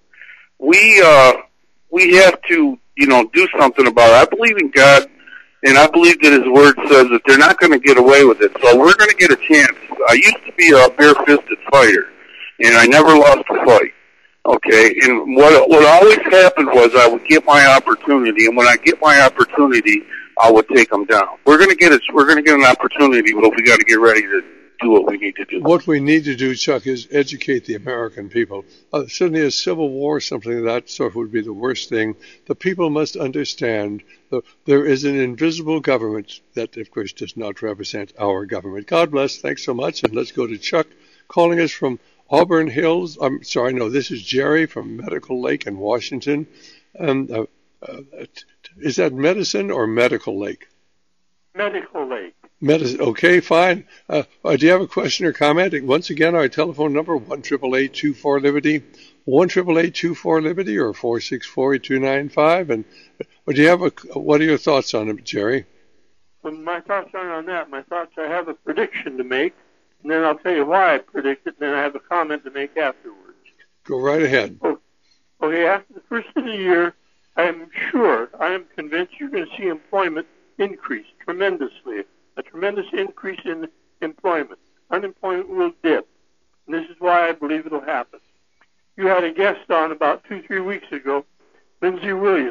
we, uh, we have to, you know, do something about it. I believe in God, and I believe that His Word says that they're not going to get away with it. So we're going to get a chance. I used to be a bare-fisted fighter, and I never lost a fight. Okay, and what what always happened was I would get my opportunity, and when I get my opportunity, I would take them down. We're going to get it. We're going to get an opportunity, but we got to get ready to do what we need to do. What we need to do, Chuck, is educate the American people. Uh, certainly a civil war, something of that sort would be the worst thing. The people must understand that there is an invisible government that, of course, does not represent our government. God bless. Thanks so much. And let's go to Chuck calling us from Auburn Hills. I'm sorry, no, this is Jerry from Medical Lake in Washington. Um, uh, uh, is that Medicine or Medical Lake? Medical Lake. Medicine. Okay, fine. Uh, uh, do you have a question or comment? Once again, our telephone number, one eight eight eight, two four, Liberty, one eight eight eight, two four, Liberty, or four six four, eight two nine five. And uh, do you have a, what are your thoughts on it, Jerry? Well, my thoughts aren't on that. My thoughts, I have a prediction to make, and then I'll tell you why I predict it, and then I have a comment to make afterwards. Go right ahead. Oh, okay, after the first of the year, I am sure, I am convinced you're going to see employment increase tremendously. A tremendous increase in employment. Unemployment will dip. And this is why I believe it'll happen. You had a guest on about two, three weeks ago, Lindsey Williams.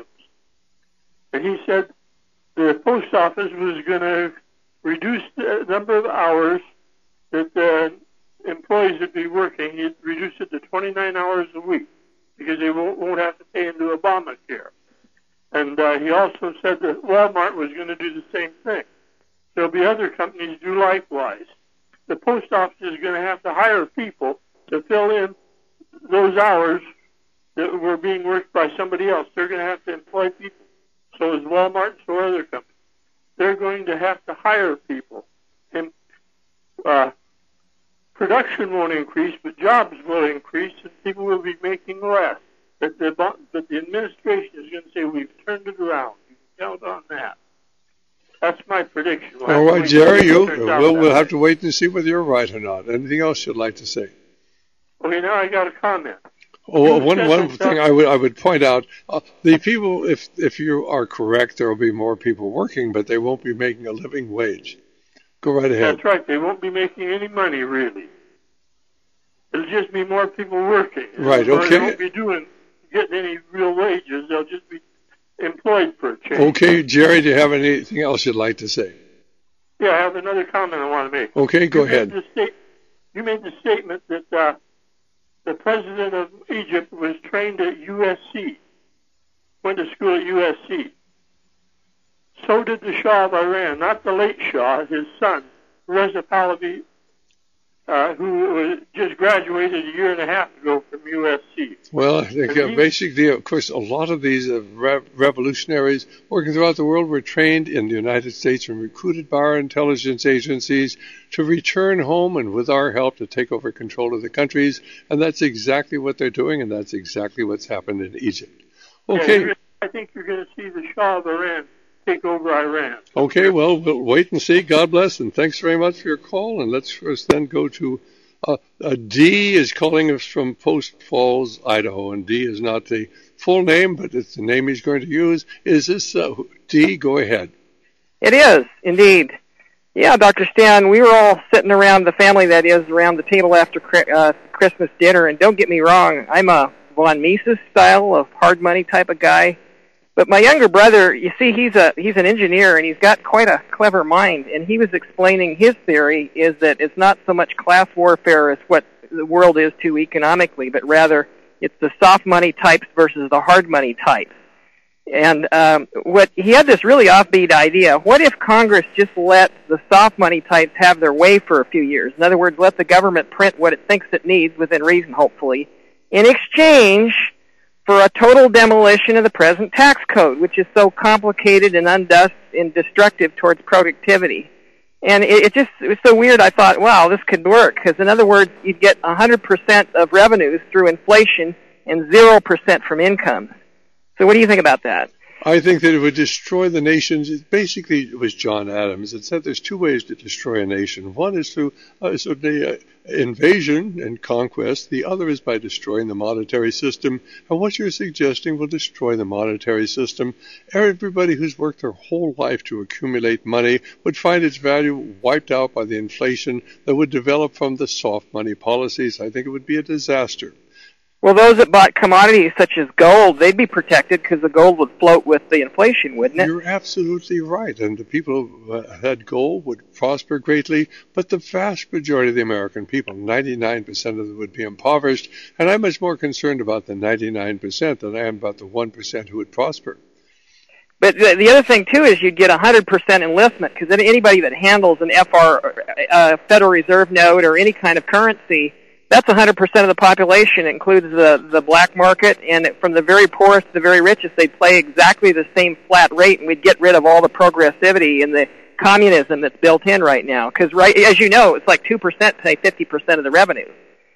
And he said the post office was going to reduce the number of hours that the employees would be working. He'd reduce it to twenty-nine hours a week because they won't, won't have to pay into Obamacare. And uh, he also said that Walmart was going to do the same thing. There'll be other companies do likewise. The post office is going to have to hire people to fill in those hours that were being worked by somebody else. They're going to have to employ people. So is Walmart, so are other companies. They're going to have to hire people. And uh, production won't increase, but jobs will increase, and people will be making less. But the, but the administration is going to say, we've turned it around. You can count on that. That's my prediction. All right, Jerry, you, we'll, we'll have to wait and see whether you're right or not. Anything else you'd like to say? Okay, now I got a comment. Oh, one one thing I would I would point out: uh, the people, if if you are correct, there will be more people working, but they won't be making a living wage. Go right ahead. That's right. They won't be making any money, really. It'll just be more people working. Right. Or Okay. They won't be doing getting any real wages. They'll just be employed for a change. Okay, Jerry, do you have anything else you'd like to say? Yeah, I have another comment I want to make. Okay, go you ahead. Made the state, you made the statement that uh, the president of Egypt was trained at U S C, went to school at U S C. So did the Shah of Iran, not the late Shah, his son, Reza Pahlavi, uh, who was just graduated a year and a half ago from U S C. Well, uh, basically, of course, a lot of these uh, re- revolutionaries working throughout the world were trained in the United States and recruited by our intelligence agencies to return home and, with our help, to take over control of the countries. And that's exactly what they're doing, and that's exactly what's happened in Egypt. Okay. Yeah, I think you're going to see the Shah of Iran take over Iran. Okay, well, we'll wait and see. God bless, and thanks very much for your call. And let's first then go to uh, uh, D is calling us from Post Falls, Idaho, and D is not the full name, but it's the name he's going to use. Is this uh, D? Go ahead. It is, indeed. Yeah, Doctor Stan, we were all sitting around, the family that is, around the table after uh, Christmas dinner, and don't get me wrong, I'm a von Mises style of hard money type of guy. But my younger brother, you see, he's a he's an engineer, and he's got quite a clever mind, and he was explaining his theory is that it's not so much class warfare as what the world is too economically, but rather it's the soft money types versus the hard money types. And um, what he had this really offbeat idea. What if Congress just let the soft money types have their way for a few years? In other words, let the government print what it thinks it needs within reason, hopefully, in exchange for a total demolition of the present tax code, which is so complicated and unjust and destructive towards productivity. And it, it just it was so weird. I thought, wow, this could work. Because in other words, you'd get one hundred percent of revenues through inflation and zero percent from incomes. So what do you think about that? I think that it would destroy the nations. It basically, it was John Adams that said there's two ways to destroy a nation. One is through uh, so the, uh, invasion and conquest. The other is by destroying the monetary system. And what you're suggesting will destroy the monetary system. Everybody who's worked their whole life to accumulate money would find its value wiped out by the inflation that would develop from the soft money policies. I think it would be a disaster. Well, those that bought commodities such as gold, they'd be protected because the gold would float with the inflation, wouldn't it? You're absolutely right. And the people who uh, had gold would prosper greatly, but the vast majority of the American people, ninety-nine percent of them, would be impoverished. And I'm much more concerned about the ninety-nine percent than I am about the one percent who would prosper. But the, the other thing, too, is you'd get one hundred percent enlistment because anybody that handles an F R, uh, Federal Reserve note or any kind of currency, that's one hundred percent of the population. It includes the, the black market, and from the very poorest to the very richest, they'd play exactly the same flat rate, and we'd get rid of all the progressivity and the communism that's built in right now. Because, right, as you know, it's like two percent pay fifty percent of the revenue.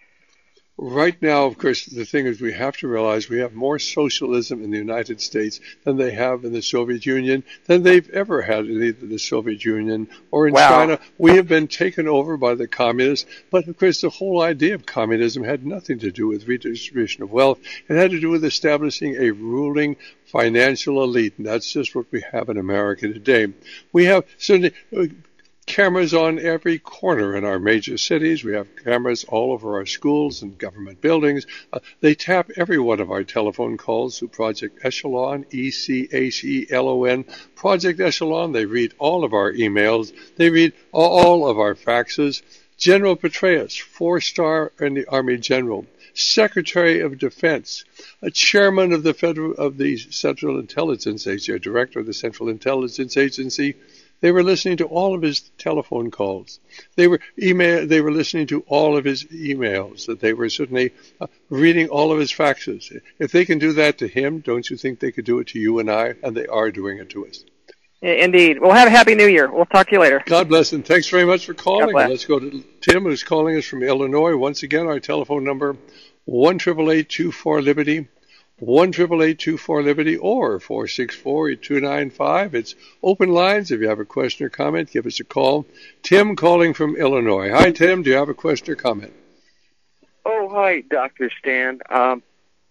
Right now, of course, the thing is we have to realize we have more socialism in the United States than they have in the Soviet Union, than they've ever had in either the Soviet Union or in Wow. China. We have been taken over by the communists, but of course the whole idea of communism had nothing to do with redistribution of wealth. It had to do with establishing a ruling financial elite, and that's just what we have in America today. We have certainly uh, cameras on every corner in our major cities. We have cameras all over our schools and government buildings. Uh, they tap every one of our telephone calls through Project Echelon, E C H E L O N. Project Echelon, they read all of our emails. They read all of our faxes. General Petraeus, four-star in the Army General, Secretary of Defense, a chairman of the Federal of the Central Intelligence Agency, a director of the Central Intelligence Agency. They were listening to all of his telephone calls. They were email. They were listening to all of his emails. That they were certainly uh, reading all of his faxes. If they can do that to him, don't you think they could do it to you and I? And they are doing it to us. Indeed. Well, have a happy New Year. We'll talk to you later. God bless, and thanks very much for calling. God bless. Let's go to Tim, who's calling us from Illinois. Once again, our telephone number, one eight eight eight, two four, Liberty. one eight eight eight, two four, Liberty or four six four, two nine five. It's open lines. If you have a question or comment, give us a call. Tim calling from Illinois. Hi, Tim. Do you have a question or comment? Oh, hi, Doctor Stan. Um,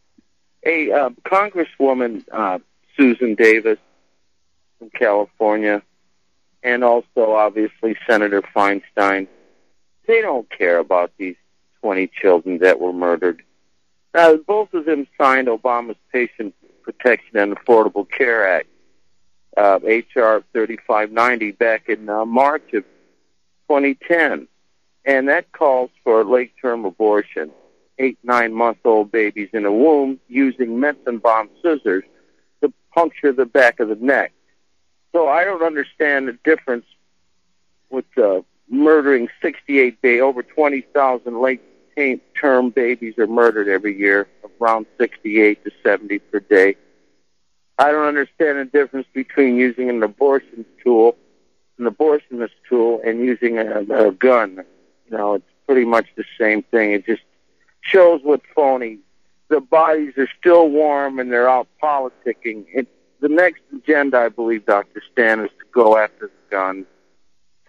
a uh, Congresswoman, uh, Susan Davis from California, and also, obviously, Senator Feinstein, they don't care about these twenty children that were murdered. Now, both of them signed Obama's Patient Protection and Affordable Care Act, uh, H R thirty-five ninety, back in uh, March of twenty ten. And that calls for late-term abortion, eight, nine-month-old babies in a womb using Menton bomb scissors to puncture the back of the neck. So I don't understand the difference with uh, murdering sixty-eight, ba- over twenty thousand late term babies are murdered every year, around sixty-eight to seventy per day. I don't understand the difference between using an abortion tool, an abortionist tool, and using a, a gun. You know, it's pretty much the same thing. It just shows what's phony. The bodies are still warm and they're out politicking. It, the next agenda, I believe, Doctor Stan, is to go after the guns.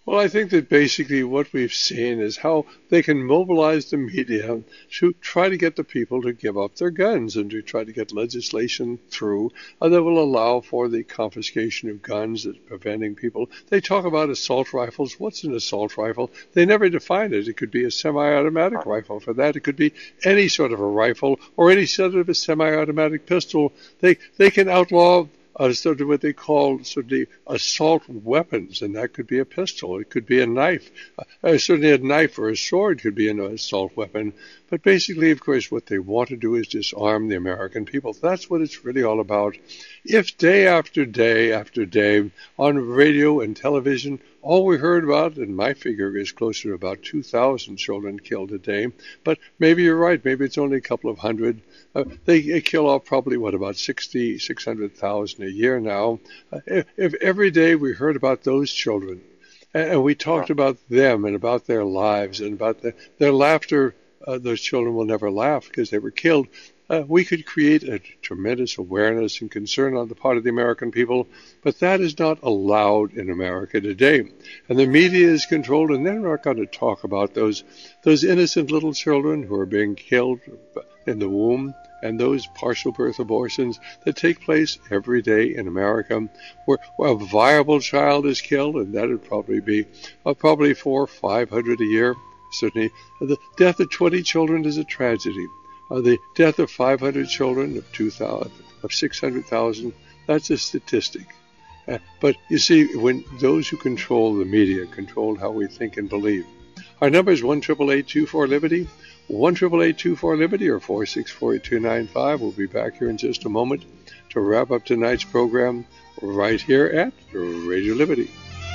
Well, I think that basically what we've seen is how they can mobilize the media to try to get the people to give up their guns and to try to get legislation through uh, that will allow for the confiscation of guns, that's preventing people. They talk about assault rifles. What's an assault rifle? They never define it. It could be a semi-automatic rifle. For that, it could be any sort of a rifle or any sort of a semi-automatic pistol. They they can outlaw Uh, sort of what they call sort of the assault weapons, and that could be a pistol, it could be a knife. Uh, certainly a knife or a sword could be an assault weapon. But basically, of course, what they want to do is disarm the American people. That's what it's really all about. If day after day after day on radio and television, all we heard about, and my figure is closer to about two thousand children killed a day, but maybe you're right, maybe it's only a couple of hundred. Uh, they, they kill off probably, what, about sixty, six hundred thousand a year now. Uh, if, if every day we heard about those children, and, and we talked about them and about their lives and about the, their laughter, uh, those children will never laugh because they were killed. Uh, we could create a tremendous awareness and concern on the part of the American people, but that is not allowed in America today. And the media is controlled, and they're not going to talk about those those innocent little children who are being killed in the womb and those partial birth abortions that take place every day in America, where, where a viable child is killed, and that would probably be uh, probably four or five hundred a year. Certainly, the death of twenty children is a tragedy. Uh, the death of five hundred children, of two thousand, of six hundred thousand, that's a statistic. Uh, but you see, when those who control the media control how we think and believe. Our number is one eight eight eight, two four, Liberty, one eight eight eight, two four, Liberty, or four six four, eight two nine five. We'll be back here in just a moment to wrap up tonight's program right here at Radio Liberty.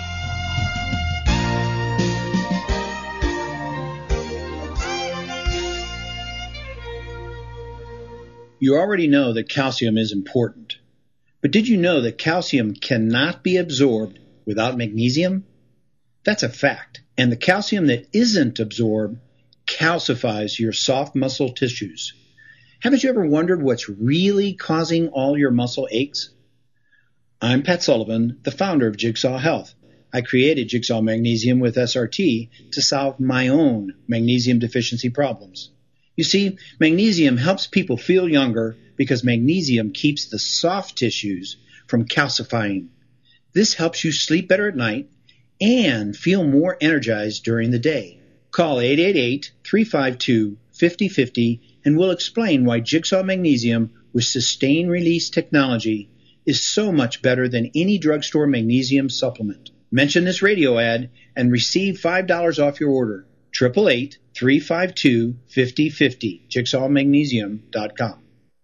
You already know that calcium is important. But did you know that calcium cannot be absorbed without magnesium? That's a fact. And the calcium that isn't absorbed calcifies your soft muscle tissues. Haven't you ever wondered what's really causing all your muscle aches? I'm Pat Sullivan, the founder of Jigsaw Health. I created Jigsaw Magnesium with S R T to solve my own magnesium deficiency problems. You see, magnesium helps people feel younger because magnesium keeps the soft tissues from calcifying. This helps you sleep better at night and feel more energized during the day. Call eight eight eight, three five two, five oh five oh and we'll explain why Jigsaw Magnesium with sustained release technology is so much better than any drugstore magnesium supplement. Mention this radio ad and receive five dollars off your order. eight eight eight, three five two, five oh five oh, jigsaw magnesium dot com.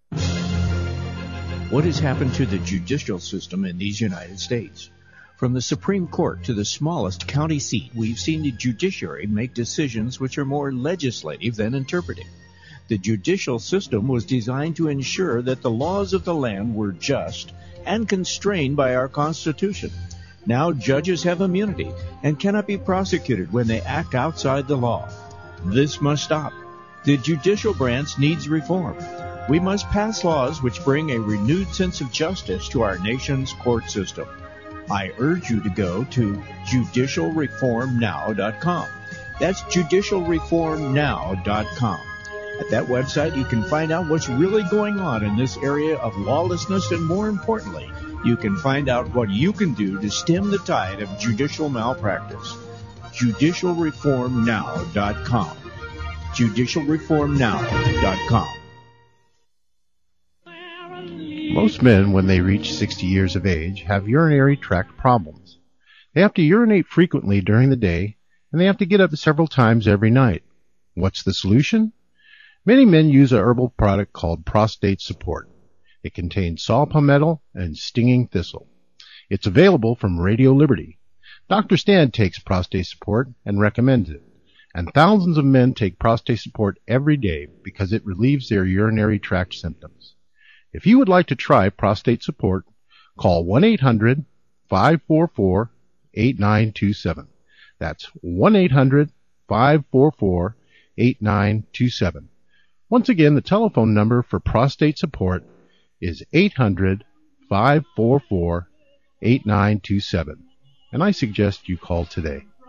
What has happened to the judicial system in these United States? From the Supreme Court to the smallest county seat, we've seen the judiciary make decisions which are more legislative than interpretive. The judicial system was designed to ensure that the laws of the land were just and constrained by our Constitution. Now judges have immunity and cannot be prosecuted when they act outside the law. This must stop. The judicial branch needs reform. We must pass laws which bring a renewed sense of justice to our nation's court system. I urge you to go to judicial reform now dot com. That's judicial reform now dot com. At that website, you can find out what's really going on in this area of lawlessness, and more importantly, you can find out what you can do to stem the tide of judicial malpractice. judicial reform now dot com. judicial reform now dot com. Most men, when they reach sixty years of age, have urinary tract problems. They have to urinate frequently during the day, and they have to get up several times every night. What's the solution? Many men use a herbal product called Prostate Support. It contains saw palmetto and stinging thistle. It's available from Radio Liberty. Doctor Stan takes Prostate Support and recommends it. And thousands of men take Prostate Support every day because it relieves their urinary tract symptoms. If you would like to try Prostate Support, call one eight hundred, five four four, eight nine two seven. That's one eight hundred, five four four, eight nine two seven. Once again, the telephone number for Prostate Support is eight hundred, five four four, eight nine two seven. And I suggest you call today.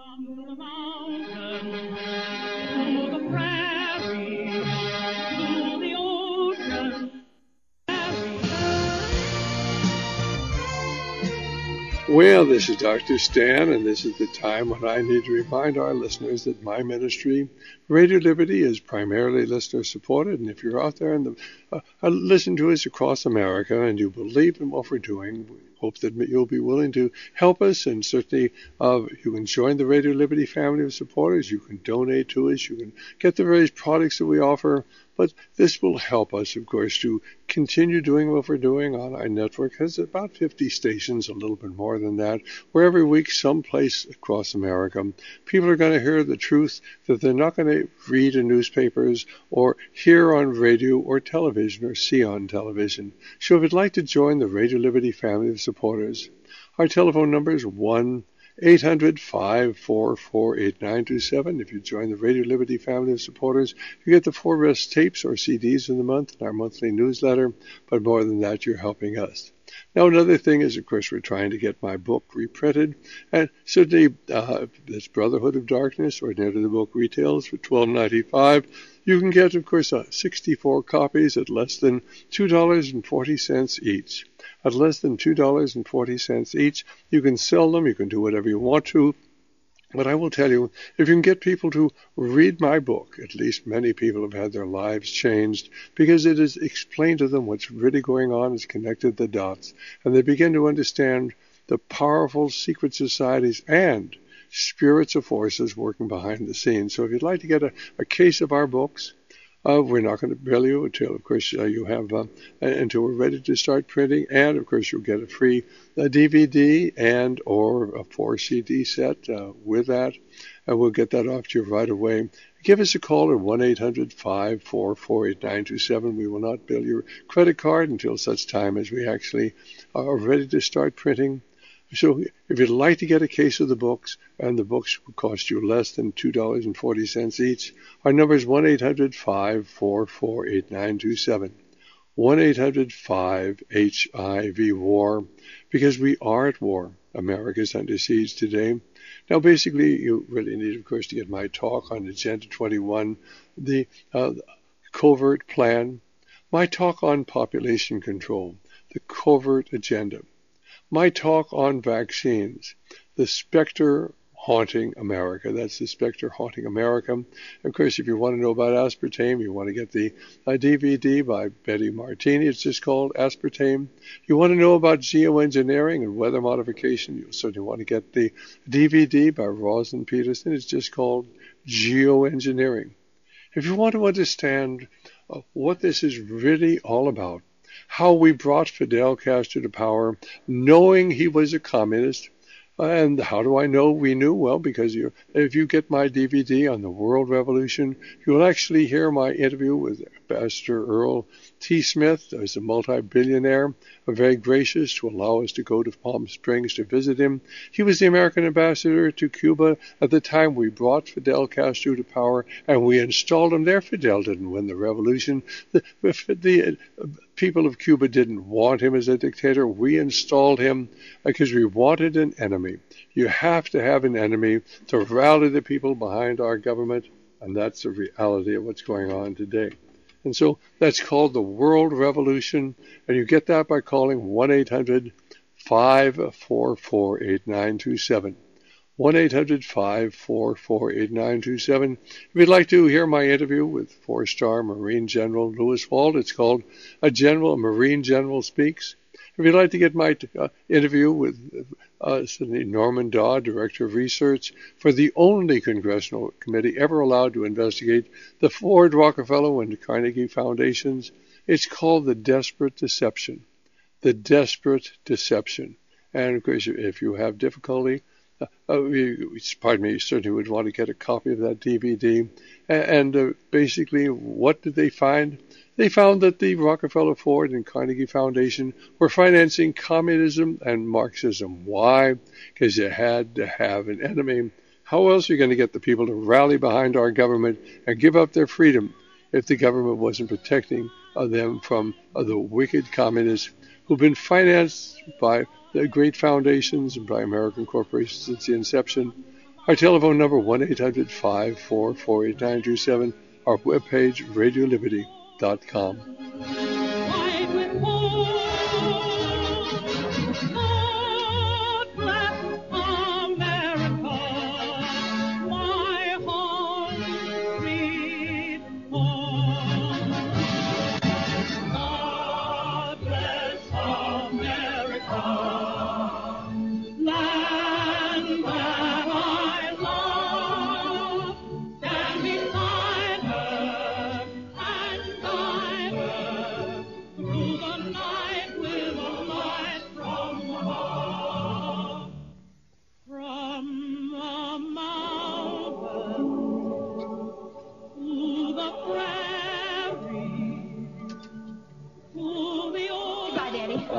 Well, this is Doctor Stan, and this is the time when I need to remind our listeners that my ministry, Radio Liberty, is primarily listener-supported. And if you're out there and the, uh, uh, listen to us across America and you believe in what we're doing, we hope that you'll be willing to help us. And certainly, uh, you can join the Radio Liberty family of supporters. You can donate to us. You can get the various products that we offer. But this will help us, of course, to continue doing what we're doing on our network. It has about fifty stations, a little bit more than that, where every week, someplace across America, people are going to hear the truth that they're not going to read in newspapers or hear on radio or television or see on television. So if you'd like to join the Radio Liberty family of supporters, our telephone number is one eight hundred, five four four, eight nine two seven. If you join the Radio Liberty family of supporters, you get the four best tapes or C Ds in the month in our monthly newsletter, but more than that, you're helping us. Now, another thing is, of course, we're trying to get my book reprinted, and certainly uh, this Brotherhood of Darkness, Ordinarily the book retails for twelve ninety-five. You can get, of course, uh, sixty-four copies at less than two dollars and forty cents each. At less than two dollars and forty cents each, you can sell them, you can do whatever you want to. But I will tell you, if you can get people to read my book, at least many people have had their lives changed because it has explained to them what's really going on, has connected the dots, and they begin to understand the powerful secret societies and spirits of forces working behind the scenes. So if you'd like to get a, a case of our books, Uh, we're not going to bill you until, of course, uh, you have uh, until we're ready to start printing, and of course, you'll get a free uh, D V D and or a four C D set uh, with that, and we'll get that off to you right away. Give us a call at one eight hundred, five four four, eight nine two seven. We will not bill your credit card until such time as we actually are ready to start printing. So if you'd like to get a case of the books, and the books will cost you less than two dollars and forty cents each, our number is one eight hundred, five four four, eight nine two seven. one eight hundred, five H I V, WAR, because we are at war. America's under siege today. Now, basically, you really need, of course, to get my talk on Agenda twenty-one, the uh, covert plan, my talk on population control, the covert agenda, my talk on vaccines, the specter haunting America. That's the specter haunting America. Of course, if you want to know about aspartame, you want to get the uh, D V D by Betty Martini. It's just called Aspartame. You want to know about geoengineering and weather modification, you'll certainly want to get the D V D by Rosalind Peterson. It's just called Geoengineering. If you want to understand uh, what this is really all about, how we brought Fidel Castro to power, knowing he was a communist. And how do I know we knew? Well, because you, if you get my D V D on the World Revolution, you'll actually hear my interview with Ambassador Earl T. Smith, who's a multi-billionaire, very gracious to allow us to go to Palm Springs to visit him. He was the American ambassador to Cuba at the time we brought Fidel Castro to power, and we installed him there. Fidel didn't win the revolution. The, the people of Cuba didn't want him as a dictator. We installed him because we wanted an enemy. You have to have an enemy to rally the people behind our government, and that's the reality of what's going on today. And so that's called the World Revolution, and you get that by calling one eight hundred, five four four, eight nine two seven. one eight hundred, five four four, eight nine two seven. If you'd like to hear my interview with four-star Marine General Lewis Wald, it's called A General, a Marine General Speaks. If you'd like to get my uh, interview with uh, Norman Dodd, Director of Research for the only congressional committee ever allowed to investigate the Ford, Rockefeller, and Carnegie Foundations, it's called The Desperate Deception. The Desperate Deception. And, of course, if you have difficulty, Uh, uh, you, pardon me, you certainly would want to get a copy of that D V D. And, and uh, basically, what did they find? They found that the Rockefeller, Ford, and Carnegie Foundation were financing communism and Marxism. Why? Because you had to have an enemy. How else are you going to get the people to rally behind our government and give up their freedom if the government wasn't protecting uh, them from uh, the wicked communists who've been financed by the great foundations and by American corporations since the inception? Our telephone number, one eight hundred, five four four, eight nine two seven. Our webpage, radio liberty dot com.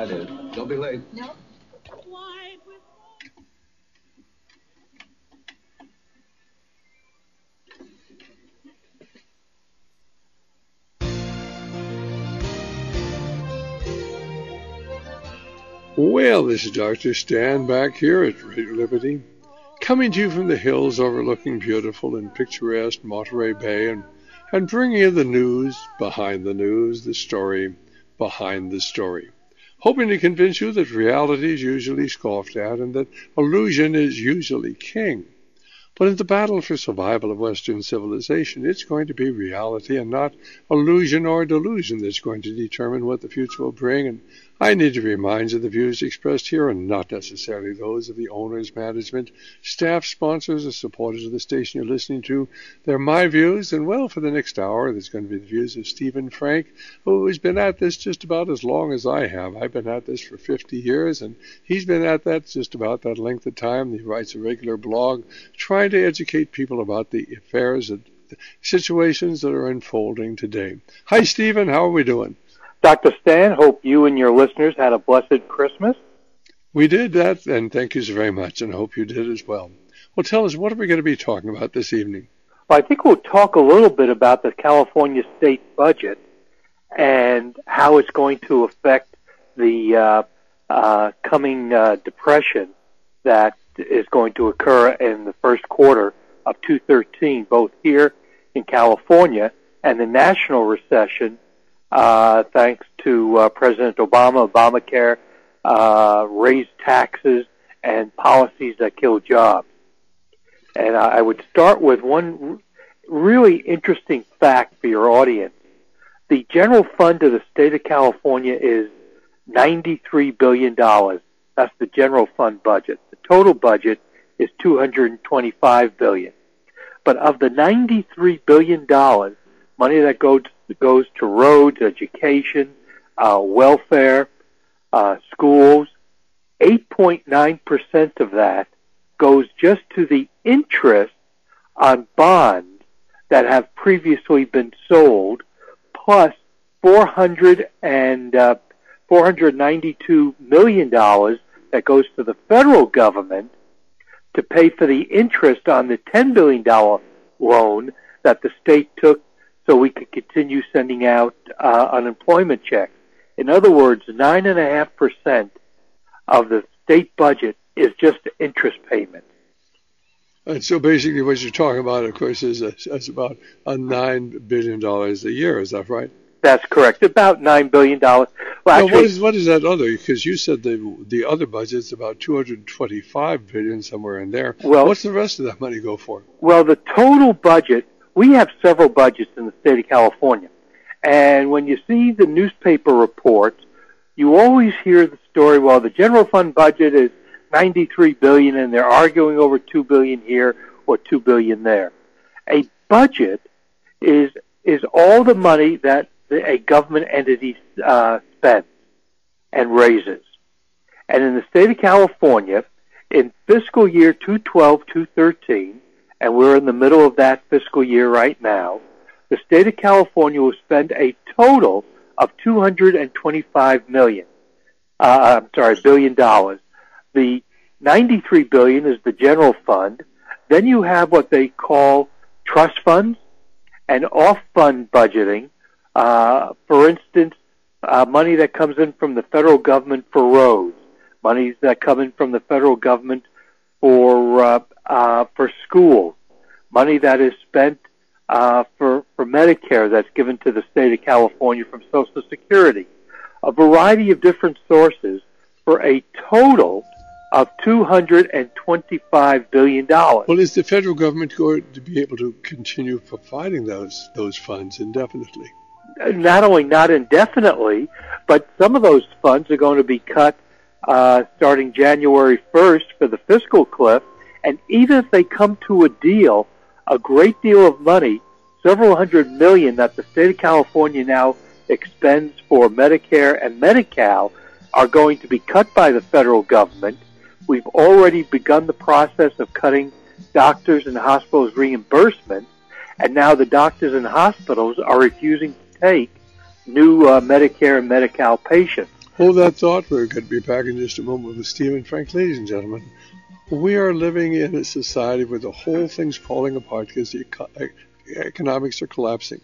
flight is. Don't be late. No. Well, this is Doctor Stan back here at Radio Liberty, coming to you from the hills overlooking beautiful and picturesque Monterey Bay, and, and bringing you the news behind the news, the story behind the story. Hoping to convince you that reality is usually scoffed at and that illusion is usually king. But in the battle for survival of Western civilization, it's going to be reality and not illusion or delusion that's going to determine what the future will bring. And I need to remind you the views expressed here are not necessarily those of the owners, management, staff, sponsors, or supporters of the station you're listening to. They're my views, and well, for the next hour, there's going to be the views of Stephen Frank, who has been at this just about as long as I have. I've been at this for fifty years, and he's been at that just about that length of time. He writes a regular blog trying to educate people about the affairs and situations that are unfolding today. Hi, Stephen. How are we doing? Doctor Stan, hope you and your listeners had a blessed Christmas. We did that, and thank you so very much, and I hope you did as well. Well, tell us, what are we going to be talking about this evening? Well, I think we'll talk a little bit about the California state budget and how it's going to affect the uh, uh, coming uh, depression that is going to occur in the first quarter of two thirteen, both here in California and the national recession, uh, thanks to uh, President Obama, Obamacare, uh, raised taxes, and policies that kill jobs. And I would start with one really interesting fact for your audience. The general fund of the state of California is ninety-three billion dollars. That's the general fund budget. The total budget is two hundred twenty-five billion dollars. But of the ninety-three billion dollars, money that goes goes to roads, education, uh, welfare, uh, schools, eight point nine percent of that goes just to the interest on bonds that have previously been sold, plus four hundred and uh, four hundred ninety-two million dollars that goes to the federal government to pay for the interest on the ten billion dollars loan that the state took so we could continue sending out uh, unemployment checks. In other words, nine point five percent of the state budget is just interest payments. And so basically what you're talking about, of course, is, a, is about a nine billion dollars a year. Is that right? That's correct. About nine billion dollars. Well, actually, now, what is what is that other? Because you said the the other budget's about two hundred twenty-five billion dollars, somewhere in there. Well, what's the rest of that money go for? Well, the total budget, we have several budgets in the state of California. And when you see the newspaper reports, you always hear the story, well, the general fund budget is ninety-three billion dollars and they're arguing over two billion dollars here or two billion dollars there. A budget is is all the money that a government entity uh, spends and raises. And in the state of California, in fiscal year two twelve, two thirteen, and we're in the middle of that fiscal year right now, the state of California will spend a total of two hundred twenty-five million dollars. Uh, I'm sorry, billion dollars. The ninety-three billion dollars is the general fund. Then you have what they call trust funds and off-fund budgeting. Uh, for instance, uh, money that comes in from the federal government for roads, monies that come in from the federal government for uh, uh, for schools, money that is spent uh, for for Medicare that's given to the state of California from Social Security, a variety of different sources for a total of two hundred twenty-five billion dollars. Well, is the federal government going to be able to continue providing those those funds indefinitely? Not only not indefinitely, but some of those funds are going to be cut uh, starting January first for the fiscal cliff. And even if they come to a deal, a great deal of money, several hundred million that the state of California now expends for Medicare and Medi-Cal are going to be cut by the federal government. We've already begun the process of cutting doctors and hospitals' reimbursements, and now the doctors and hospitals are refusing to take new uh, Medicare and Medi-Cal patients. Hold that thought. We're going to be back in just a moment with Stephen Frank. Ladies and gentlemen, we are living in a society where the whole thing's falling apart because the eco- economics are collapsing.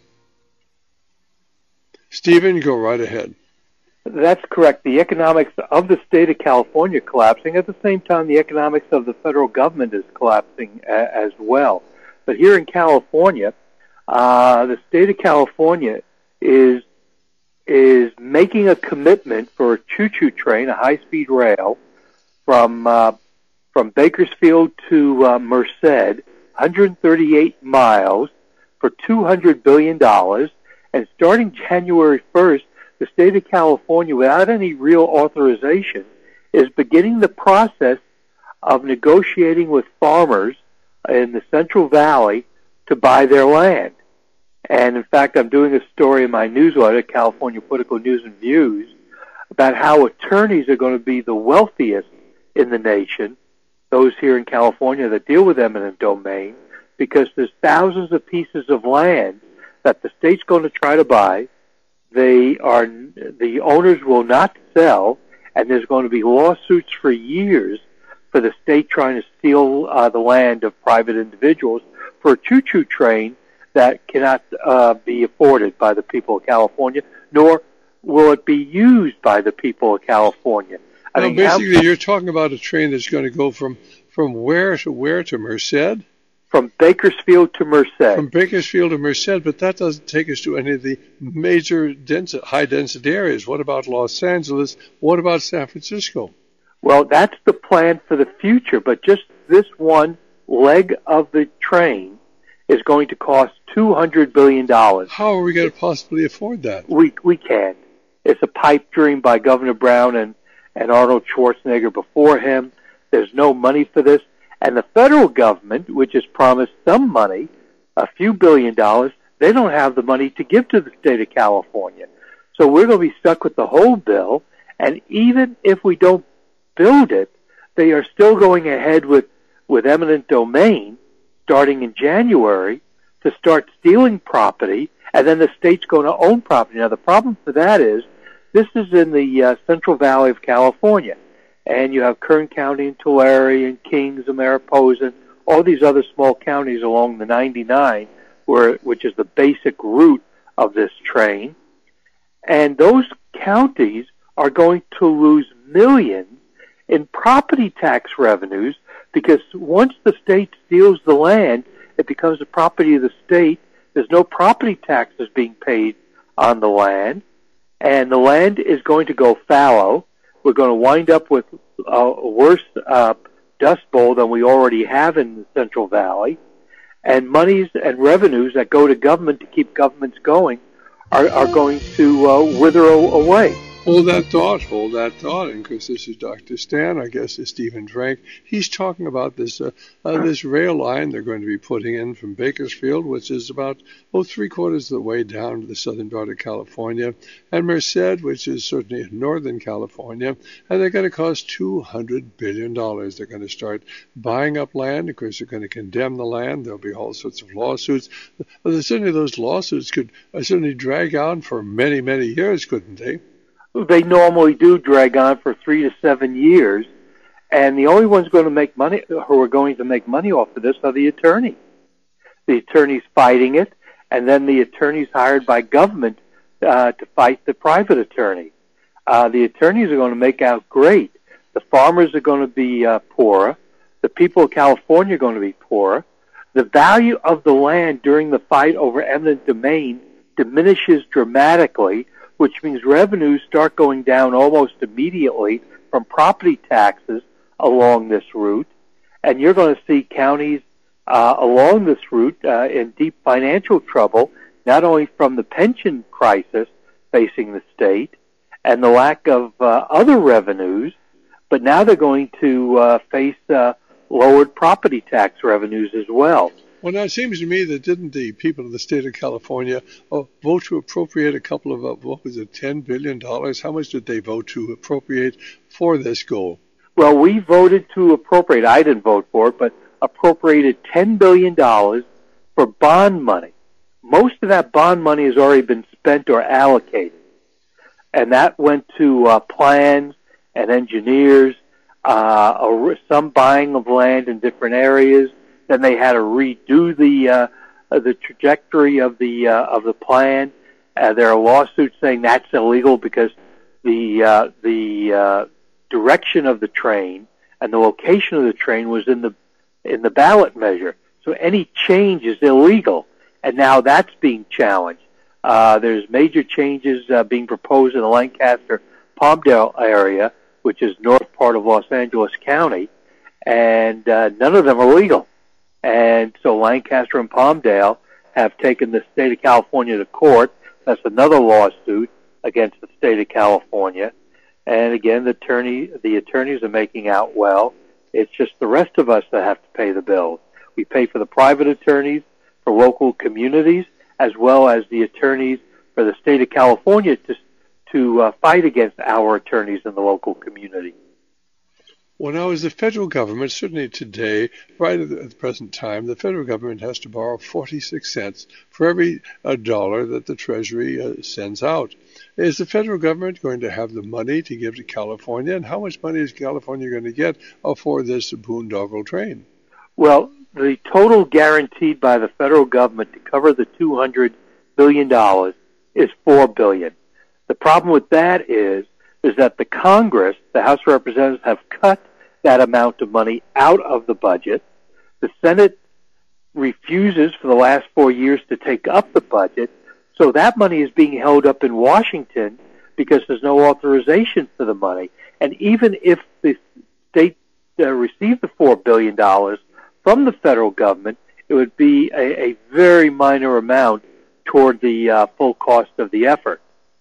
Stephen, go right ahead. That's correct. The economics of the state of California collapsing. At the same time, the economics of the federal government is collapsing a- as well. But here in California, uh, the state of California is is making a commitment for a choo-choo train, a high-speed rail, from uh, from Bakersfield to uh, Merced, one hundred thirty-eight miles for two hundred billion dollars. And starting January first, the state of California, without any real authorization, is beginning the process of negotiating with farmers in the Central Valley to buy their land. And in fact, I'm doing a story in my newsletter, California Political News and Views, about how attorneys are going to be the wealthiest in the nation, those here in California that deal with eminent domain, because there's thousands of pieces of land that the state's going to try to buy. They are, the owners will not sell, and there's going to be lawsuits for years for the state trying to steal uh, the land of private individuals for a choo-choo train that cannot uh, be afforded by the people of California, nor will it be used by the people of California. I now, mean, basically, how, you're talking about a train that's going to go from, from where to where to Merced? From Bakersfield to Merced. From Bakersfield to Merced, but that doesn't take us to any of the major dense, high-density areas. What about Los Angeles? What about San Francisco? Well, that's the plan for the future, but just this one leg of the train is going to cost two hundred billion dollars. How are we going to possibly afford that? We we can't. It's a pipe dream by Governor Brown and, and Arnold Schwarzenegger before him. There's no money for this. And the federal government, which has promised some money, a few billion dollars, they don't have the money to give to the state of California. So we're going to be stuck with the whole bill. And even if we don't build it, they are still going ahead with, with eminent domain starting in January to start stealing property, and then the state's going to own property. Now, the problem for that is this is in the uh, Central Valley of California, and you have Kern County and Tulare and Kings and Mariposa and all these other small counties along the ninety-nine, where, which is the basic route of this train. And those counties are going to lose millions in property tax revenues because once the state steals the land, it becomes the property of the state. There's no property taxes being paid on the land, and the land is going to go fallow. We're going to wind up with a worse uh, dust bowl than we already have in the Central Valley, and monies and revenues that go to government to keep governments going are, are going to uh, wither away. Hold that thought, hold that thought. And because this is Doctor Stan, our guest is Stephen Frank. He's talking about this uh, uh, this rail line they're going to be putting in from Bakersfield, which is about oh three quarters of the way down to the southern part of California, and Merced, which is certainly in northern California, and they're going to cost two hundred billion dollars. They're going to start buying up land. Of course, they're going to condemn the land. There'll be all sorts of lawsuits. Well, certainly those lawsuits could uh, certainly drag on for many, many years, couldn't they? They normally do drag on for three to seven years, and the only ones going to make money, who are going to make money off of this, are the attorneys. The attorneys fighting it, and then the attorneys hired by government uh, to fight the private attorney. Uh, the attorneys are going to make out great. The farmers are going to be uh, poorer. The people of California are going to be poorer. The value of the land during the fight over eminent domain diminishes dramatically, which means revenues start going down almost immediately from property taxes along this route. And you're going to see counties uh, along this route uh, in deep financial trouble, not only from the pension crisis facing the state and the lack of uh, other revenues, but now they're going to uh, face uh, lowered property tax revenues as well. Well, now it seems to me that didn't the people of the state of California uh, vote to appropriate a couple of, uh, what was it, ten billion dollars? How much did they vote to appropriate for this goal? Well, we voted to appropriate, I didn't vote for it, but appropriated ten billion dollars for bond money. Most of that bond money has already been spent or allocated. and that went to uh, plans and engineers, uh, or some buying of land in different areas. Then they had to redo the uh, the trajectory of the uh, of the plan. Uh, there are lawsuits saying that's illegal because the uh, the uh, direction of the train and the location of the train was in the in the ballot measure. So any change is illegal, and now that's being challenged. Uh, there's major changes uh, being proposed in the Lancaster-Palmdale area, which is north part of Los Angeles County, and uh, none of them are legal. And so Lancaster and Palmdale have taken the state of California to court. That's another lawsuit against the state of California. And again, the attorney, the attorneys are making out well. It's just the rest of us that have to pay the bills. We pay for the private attorneys for local communities, as well as the attorneys for the state of California to to uh, fight against our attorneys in the local community. Well, now, as the federal government, certainly today, right at the, at the present time, the federal government has to borrow forty-six cents for every uh, dollar that the Treasury uh, sends out. Is the federal government going to have the money to give to California, and how much money is California going to get uh, for this boondoggle train? Well, the total guaranteed by the federal government to cover the two hundred billion dollars is four billion dollars. The problem with that is, is that the Congress, the House of Representatives, have cut that amount of money out of the budget. The Senate refuses for the last four years to take up the budget, so that money is being held up in Washington because there's no authorization for the money. And even if the state uh, received the four billion dollars from the federal government, it would be a, a very minor amount toward the uh, full cost of the effort.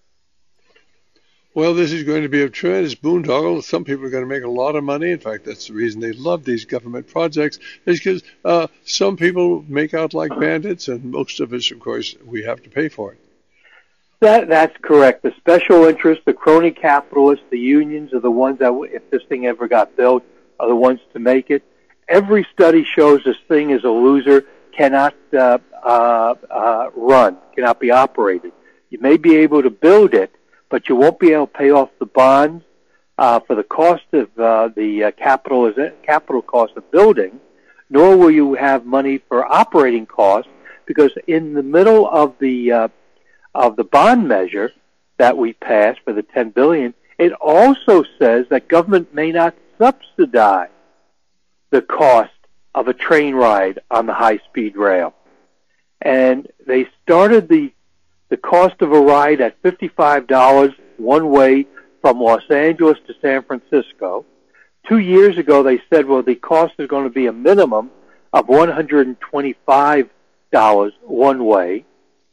Well, this is going to be a tremendous boondoggle. Some people are going to make a lot of money. In fact, that's the reason they love these government projects, is because uh, some people make out like bandits, and most of us, of course, we have to pay for it. That That's correct. The special interests, the crony capitalists, the unions are the ones that, if this thing ever got built, are the ones to make it. Every study shows this thing is a loser, cannot uh, uh, uh, run, cannot be operated. You may be able to build it, but you won't be able to pay off the bonds uh, for the cost of uh, the uh, capital capital cost of building, nor will you have money for operating costs, because in the middle of the uh, of the bond measure that we passed for the ten billion dollars, it also says that government may not subsidize the cost of a train ride on the high-speed rail. And they started the the cost of a ride at fifty-five dollars one way from Los Angeles to San Francisco. Two years ago, they said, well, the cost is going to be a minimum of one hundred twenty-five dollars one way.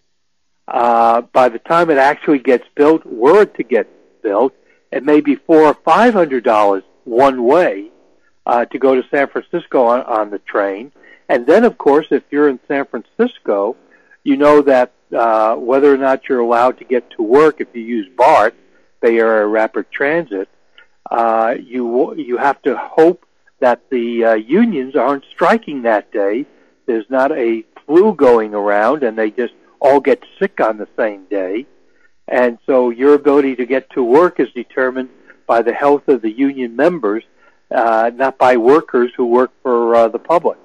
Uh, by the time it actually gets built, were it to get built, it may be four or five hundred dollars one way uh, to go to San Francisco on, on the train. And then, of course, if you're in San Francisco, you know that uh, whether or not you're allowed to get to work if you use BART, Bay Area Rapid Transit, uh, you you have to hope that the uh, unions aren't striking that day. There's not a flu going around, and they just all get sick on the same day. And so your ability to get to work is determined by the health of the union members, uh, not by workers who work for uh, the public.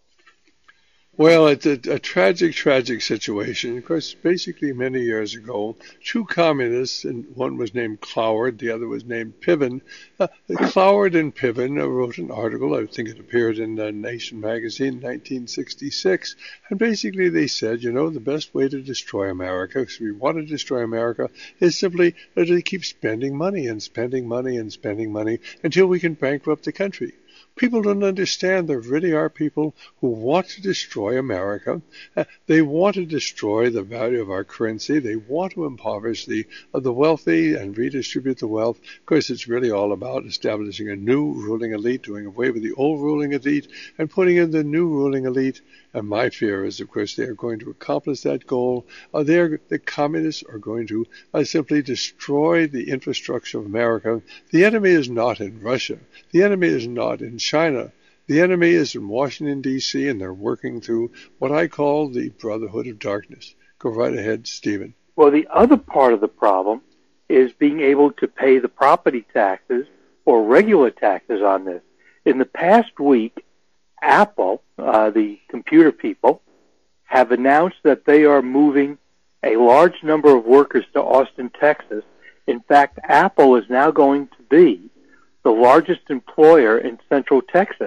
Well, it's a, a tragic, tragic situation. Of course, basically many years ago, two communists, and one was named Cloward, the other was named Piven. Uh, Cloward and Piven uh, wrote an article, I think it appeared in uh, Nation magazine in nineteen sixty-six, and basically they said, you know, the best way to destroy America, if we want to destroy America, is simply uh, to keep spending money and spending money and spending money until we can bankrupt the country. People don't understand there really are people who want to destroy America. Uh, they want to destroy the value of our currency. They want to impoverish the uh, the wealthy and redistribute the wealth. Of course, it's really all about establishing a new ruling elite, doing away with the old ruling elite, and putting in the new ruling elite. And my fear is, of course, they are going to accomplish that goal. Uh, they're, the communists are going to uh, simply destroy the infrastructure of America. The enemy is not in Russia. The enemy is not in China. The enemy is in Washington, D C, and they're working through what I call the Brotherhood of Darkness. Go right ahead, Stephen. Well, the other part of the problem is being able to pay the property taxes or regular taxes on this. In the past week, Apple, uh, the computer people, have announced that they are moving a large number of workers to Austin, Texas. In fact, Apple is now going to be the largest employer in Central Texas.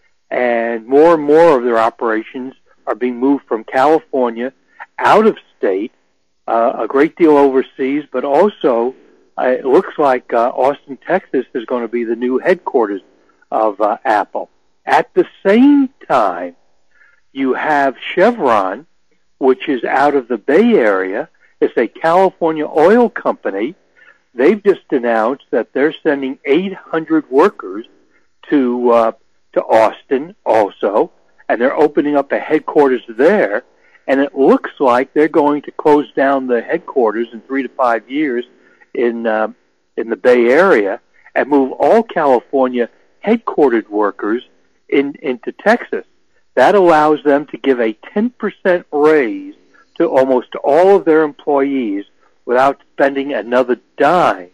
And more and more of their operations are being moved from California out of state, uh, a great deal overseas, but also uh, it looks like uh, Austin, Texas is going to be the new headquarters of uh, Apple. At the same time, you have Chevron, which is out of the Bay Area. It's a California oil company. They've just announced that they're sending eight hundred workers to uh, to Austin also, and they're opening up a headquarters there. And it looks like they're going to close down the headquarters in three to five years in uh, in the Bay Area and move all California headquartered workers in, into Texas. That allows them to give a ten percent raise to almost all of their employees without spending another dime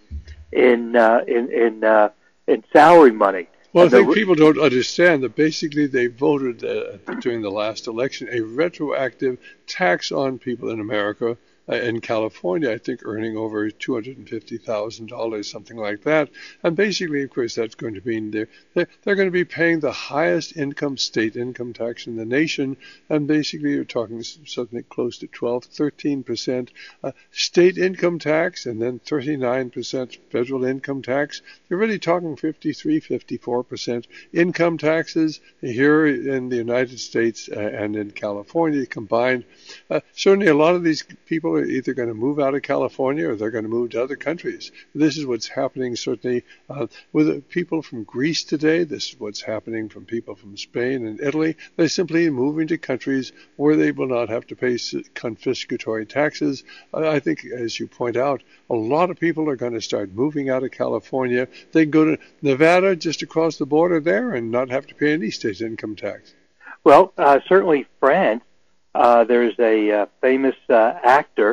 in uh, in in, uh, in salary money. Well, And I think the- people don't understand that basically they voted uh, during the last election a retroactive tax on people in America. Uh, in California, I think earning over two hundred fifty thousand dollars, something like that. And basically, of course, that's going to mean they're, they're, they're going to be paying the highest income state income tax in the nation. And basically, you're talking something close to twelve, thirteen percent uh, state income tax and then thirty-nine percent federal income tax. You're really talking fifty-three, fifty-four percent income taxes here in the United States uh, and in California combined. Uh, certainly, a lot of these people are either going to move out of California or they're going to move to other countries. This is what's happening certainly uh, with people from Greece today. This is what's happening from people from Spain and Italy. They're simply moving to countries where they will not have to pay confiscatory taxes. Uh, I think, as you point out, a lot of people are going to start moving out of California. They can go to Nevada just across the border there and not have to pay any state income tax. Well, uh, certainly France. Uh, there's a uh, famous uh, actor,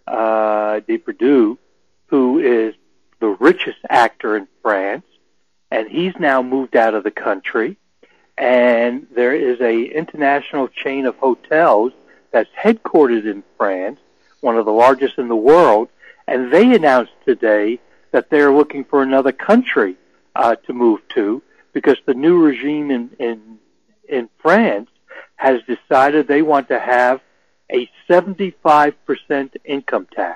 uh, Depardieu, who is the richest actor in France, and he's now moved out of the country. And there is a international chain of hotels that's headquartered in France, one of the largest in the world, and they announced today that they're looking for another country uh, to move to because the new regime in in, in France has decided they want to have a seventy-five percent income tax.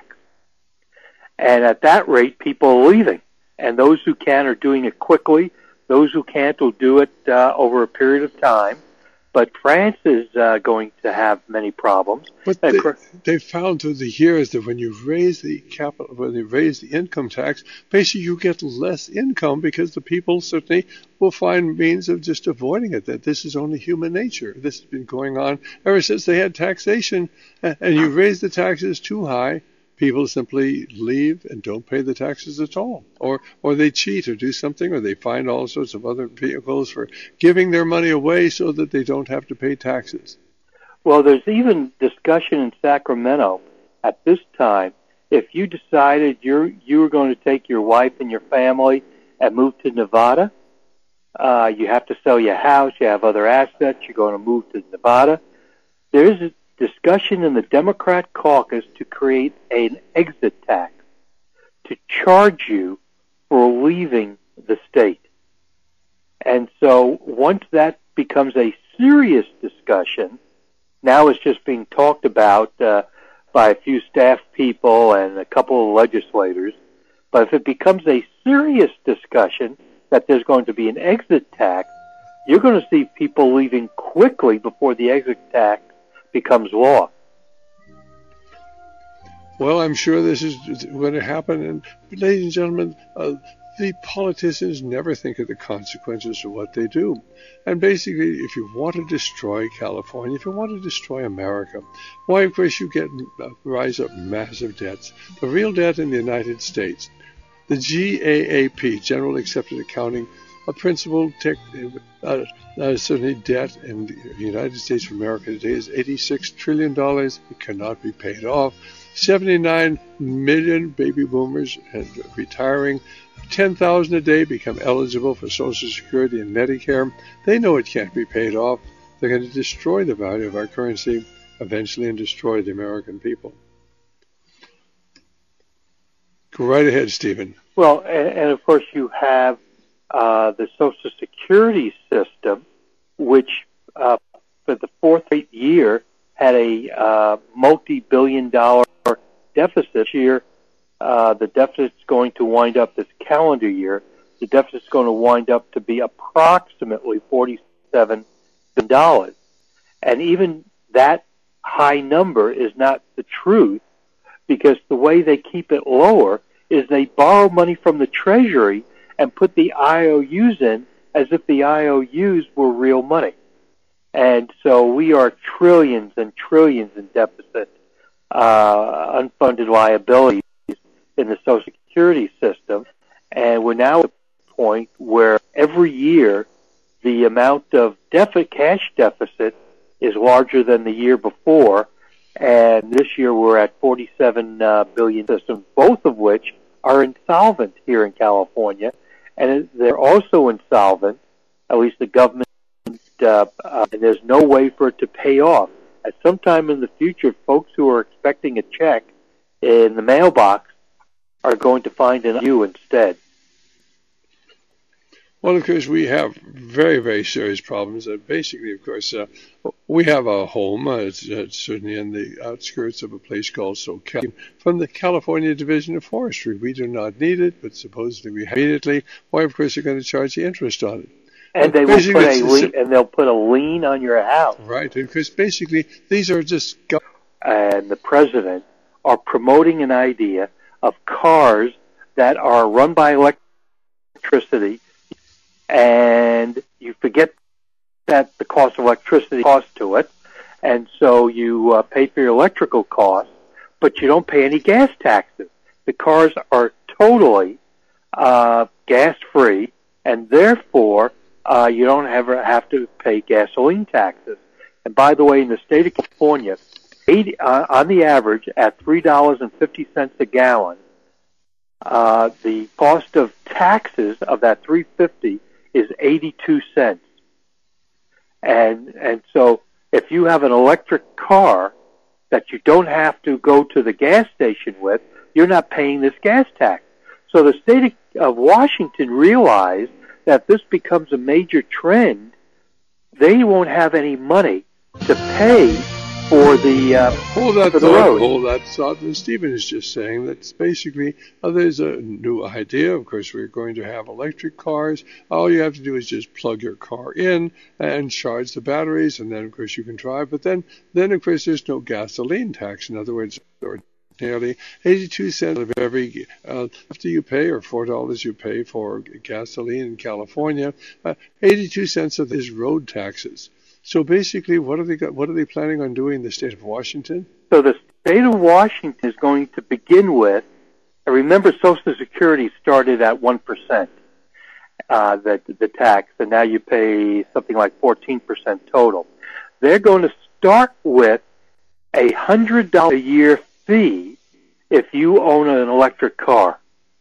And at that rate, people are leaving. And those who can are doing it quickly. Those who can't will do it uh, over a period of time. But France is uh, going to have many problems. But they, they've found through the years that when you raise the capital, when you raise the income tax, basically you get less income because the people certainly will find means of just avoiding it. That this is only human nature. This has been going on ever since they had taxation, and you raise the taxes too high. People simply leave and don't pay the taxes at all. Or or they cheat or do something, or they find all sorts of other vehicles for giving their money away so that they don't have to pay taxes. Well, there's even discussion in Sacramento at this time. If you decided you're you were going to take your wife and your family and move to Nevada, uh, you have to sell your house, you have other assets, you're going to move to Nevada. There is a discussion in the Democrat caucus to create an exit tax to charge you for leaving the state. And so once that becomes a serious discussion, now it's just being talked about uh, by a few staff people and a couple of legislators. But if it becomes a serious discussion that there's going to be an exit tax, you're going to see people leaving quickly before the exit tax becomes law. Well, I'm sure this is going to happen. And ladies and gentlemen, uh, the politicians never think of the consequences of what they do. And basically, if you want to destroy California, if you want to destroy America, why, of course, you get uh, rise up massive debts. The real debt in the United States, the G A A P, General Accepted Accounting a principal tech, uh, uh, certainly debt in the United States of America today is eighty-six trillion dollars. It cannot be paid off. seventy-nine million baby boomers and retiring. ten thousand a day become eligible for Social Security and Medicare. They know it can't be paid off. They're going to destroy the value of our currency eventually and destroy the American people. Go right ahead, Stephen. Well, and, and of course you have uh, the Social Security system, which uh, for the fourth year had a uh, multi-billion dollar deficit. This year, uh, the deficit's going to wind up this calendar year. The deficit's going to wind up to be approximately forty-seven billion dollars. And even that high number is not the truth, because the way they keep it lower is they borrow money from the Treasury and put the I O Us in as if the I O Us were real money. And so we are trillions and trillions in deficit, uh, unfunded liabilities in the Social Security system. And we're now at a point where every year the amount of deficit, cash deficit is larger than the year before. And this year we're at forty-seven uh, billion systems, both of which are insolvent here in California. And they're also insolvent, at least the government, uh, uh, and there's no way for it to pay off. At some time in the future, folks who are expecting a check in the mailbox are going to find an U instead. Well, of course, we have very, very serious problems. Uh, basically, of course, uh, we have a home. Uh, it's, uh, it's certainly in the outskirts of a place called SoCal. From the California Division of Forestry, we do not need it, but supposedly we have immediately. Why, of course, they're going to charge the interest on it. And they will put a lien, and they'll put a lien on your house. Right, because basically these are just. And the president are promoting an idea of cars that are run by electricity. And you forget that the cost of electricity costs to it, and so you uh, pay for your electrical costs, but you don't pay any gas taxes. The cars are totally uh, gas-free, and therefore uh, you don't ever have to pay gasoline taxes. And by the way, in the state of California, eighty, uh, on the average, at three dollars and fifty cents a gallon, uh, the cost of taxes of that three fifty is eighty-two cents. And and so if you have an electric car that you don't have to go to the gas station with, you're not paying this gas tax. So the state of Washington realized that if this becomes a major trend, they won't have any money to pay for the uh, hold that for the thought, road. Hold that thought. And Stephen is just saying that basically uh, there's a new idea. Of course, we're going to have electric cars. All you have to do is just plug your car in and charge the batteries, and then of course you can drive. But then, then of course, there's no gasoline tax. In other words, or nearly eighty-two cents of every uh, after you pay, or four dollars you pay for gasoline in California, uh, eighty-two cents of is road taxes. So basically, what are they got, what are they planning on doing in the state of Washington? So the state of Washington is going to begin with. And remember, Social Security started at one percent, uh, the the tax, and now you pay something like fourteen percent total. They're going to start with a hundred dollar a year fee if you own an electric car,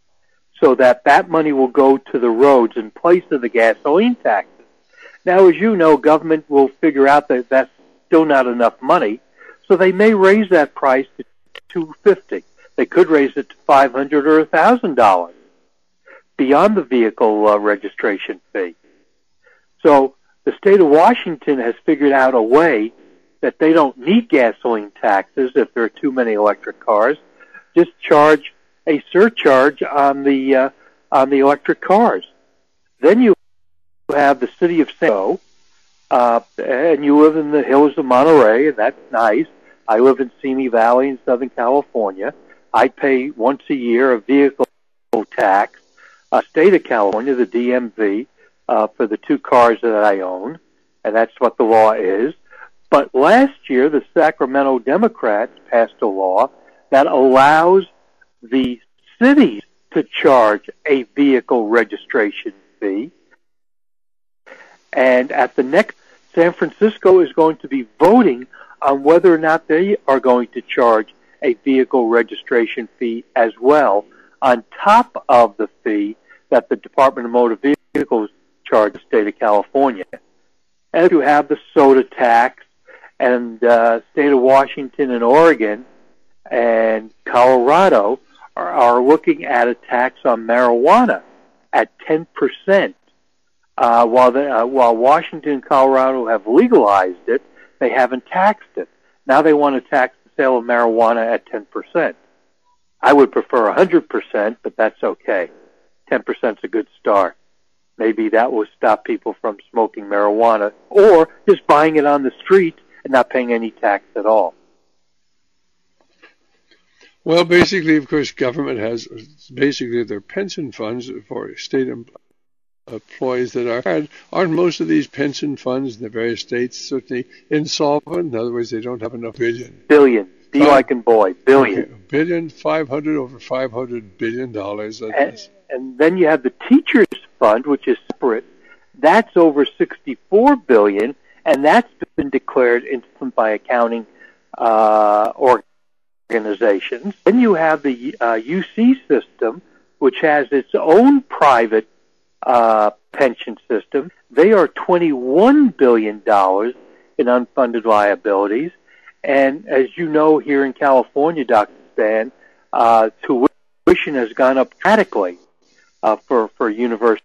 so that that money will go to the roads in place of the gasoline taxes. Now, as you know, government will figure out that that's still not enough money, so they may raise that price to two hundred fifty dollars. They could raise it to five hundred dollars or one thousand dollars beyond the vehicle uh, registration fee. So the state of Washington has figured out a way that they don't need gasoline taxes if there are too many electric cars. Just charge a surcharge on the uh, on the electric cars. Then you have the city of San Diego, uh, and you live in the hills of Monterey, and that's nice. I live in Simi Valley in Southern California. I pay once a year a vehicle tax, uh, state of California, the D M V, uh, for the two cars that I own, and that's what the law is. But last year, the Sacramento Democrats passed a law that allows the cities to charge a vehicle registration fee. And at the next, San Francisco is going to be voting on whether or not they are going to charge a vehicle registration fee as well, on top of the fee that the Department of Motor Vehicles charge the state of California. And you have the soda tax, and uh, state of Washington and Oregon and Colorado are, are looking at a tax on marijuana at ten percent. Uh, while, the, uh, while Washington and Colorado have legalized it, they haven't taxed it. Now they want to tax the sale of marijuana at ten percent. I would prefer one hundred percent, but that's okay. ten percent is a good start. Maybe that will stop people from smoking marijuana or just buying it on the street and not paying any tax at all. Well, basically, of course, government has basically their pension funds for state employees that are, aren't most of these pension funds in the various states certainly insolvent? In other words, they don't have enough billion. Billion. B like in boy. Billion. Okay. Billion, five hundred, over five hundred billion dollars. And, and then you have the teachers fund, which is separate. That's over sixty-four billion dollars, and that's been declared insolvent by accounting uh, organizations. Then you have the uh, U C system, which has its own private uh, pension system. They are twenty-one billion dollars in unfunded liabilities. And as you know, here in California, Doctor Stan, uh, tuition has gone up dramatically uh, for, for university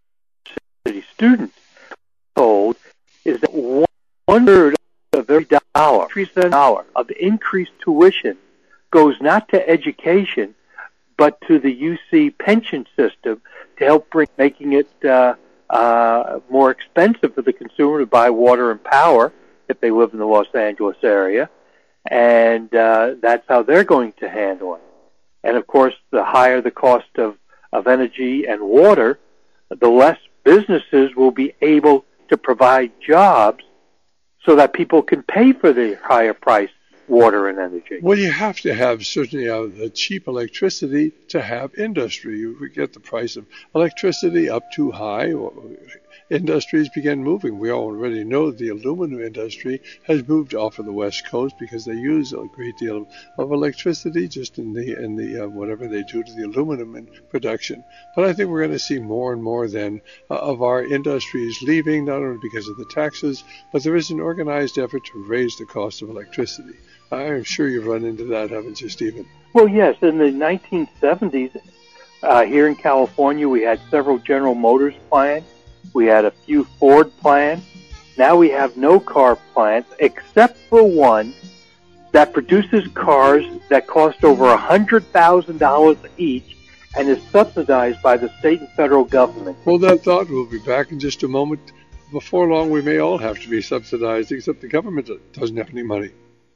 students. Told is that one third of every dollar, three cents dollar of increased tuition goes not to education, but to the U C pension system to help bring, making it uh, uh, more expensive for the consumer to buy water and power if they live in the Los Angeles area. And uh, that's how they're going to handle it. And, of course, the higher the cost of, of energy and water, the less businesses will be able to provide jobs so that people can pay for the higher price water and energy. Well, you have to have certainly uh, the cheap electricity to have industry. You get the price of electricity up too high, or industries begin moving. We already know the aluminum industry has moved off of the West Coast because they use a great deal of, of electricity just in the in the uh, whatever they do to the aluminum in production. But I think we're going to see more and more then uh, of our industries leaving, not only because of the taxes, but there is an organized effort to raise the cost of electricity. I'm sure you've run into that, haven't you, Stephen? Well, yes. In the nineteen seventies, uh, here in California, we had several General Motors plants. We had a few Ford plants. Now we have no car plants except for one that produces cars that cost over one hundred thousand dollars each and is subsidized by the state and federal government. Hold that thought. We'll be back in just a moment. Before long, we may all have to be subsidized, except the government doesn't have any money.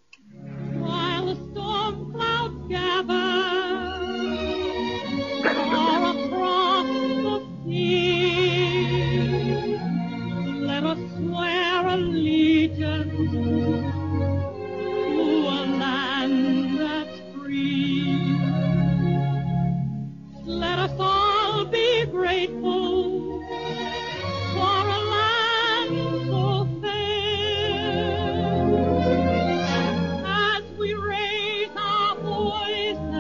While the storm clouds gather far across the sea, let us swear allegiance to a land that's free. Let us all be grateful for a land so fair. As we raise our voices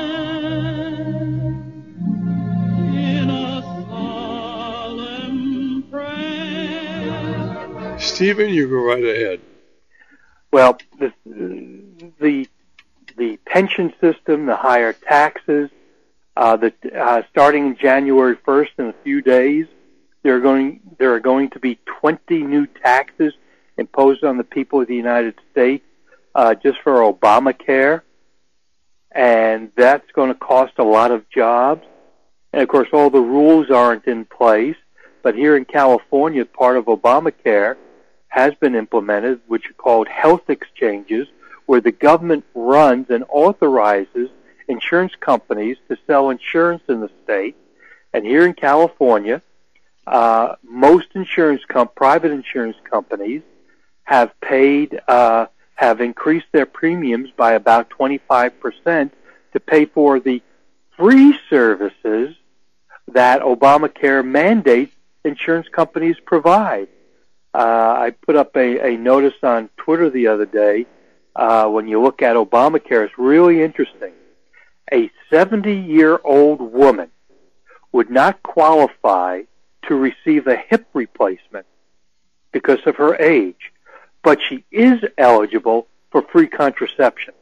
in a solemn prayer. Stephen, you go right ahead. Well, the, the the pension system, the higher taxes, uh, the uh, starting in January first, in a few days, there are going there are going to be twenty new taxes imposed on the people of the United States uh, just for Obamacare, and that's going to cost a lot of jobs. And of course, all the rules aren't in place. But here in California, part of Obamacare has been implemented, which are called health exchanges, where the government runs and authorizes insurance companies to sell insurance in the state. And here in California, uh, most insurance com- private insurance companies have paid, uh, have increased their premiums by about twenty-five percent to pay for the free services that Obamacare mandates insurance companies provide. Uh, I put up a, a notice on Twitter the other day. Uh, when you look at Obamacare, it's really interesting. A seventy-year-old woman would not qualify to receive a hip replacement because of her age, but she is eligible for free contraception.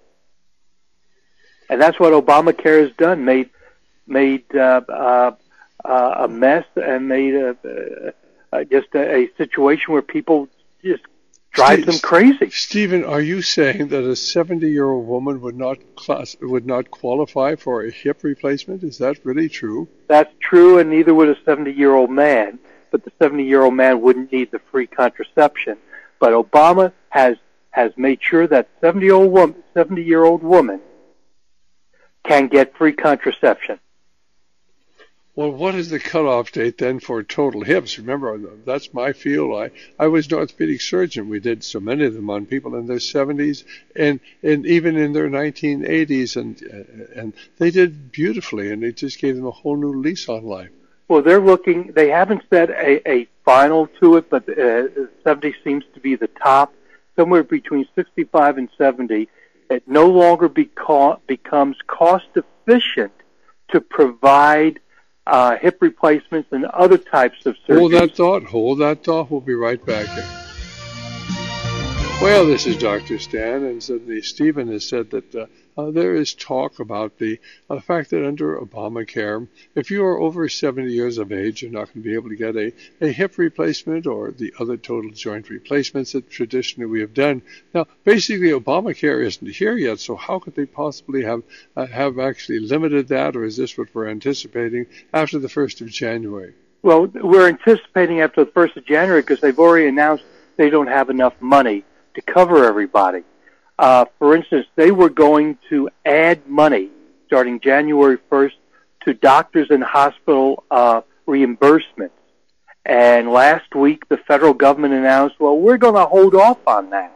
And that's what Obamacare has done, made made uh, uh, uh, a mess and made a, uh, just a, a situation where people just drive them crazy. Stephen, are you saying that a seventy-year-old woman would not class, would not qualify for a hip replacement? Is that really true? That's true, and neither would a seventy-year-old man. But the seventy-year-old man wouldn't need the free contraception. But Obama has has made sure that seventy-year-old woman, seventy-year-old woman can get free contraception. Well, what is the cutoff date then for total hips? Remember, that's my field. I, I was an orthopedic surgeon. We did so many of them on people in their seventies and, and even in their nineteen eighties, and and they did beautifully, and it just gave them a whole new lease on life. Well, they're looking, they haven't set a, a final to it, but uh, seventy seems to be the top. Somewhere between sixty-five and seventy, it no longer beca- becomes cost efficient to provide Uh, hip replacements and other types of surgery. Hold that thought. Hold that thought. We'll be right back here. Well, this is Doctor Stan, and suddenly Stephen has said that uh, uh, there is talk about the uh, fact that under Obamacare, if you are over seventy years of age, you're not going to be able to get a, a hip replacement or the other total joint replacements that traditionally we have done. Now, basically, Obamacare isn't here yet, so how could they possibly have uh, have actually limited that, or is this what we're anticipating after the first of January? Well, we're anticipating after the first of January because they've already announced they don't have enough money to cover everybody. Uh, for instance, they were going to add money starting January first to doctors and hospital uh, reimbursements. And last week, the federal government announced, well, we're going to hold off on that.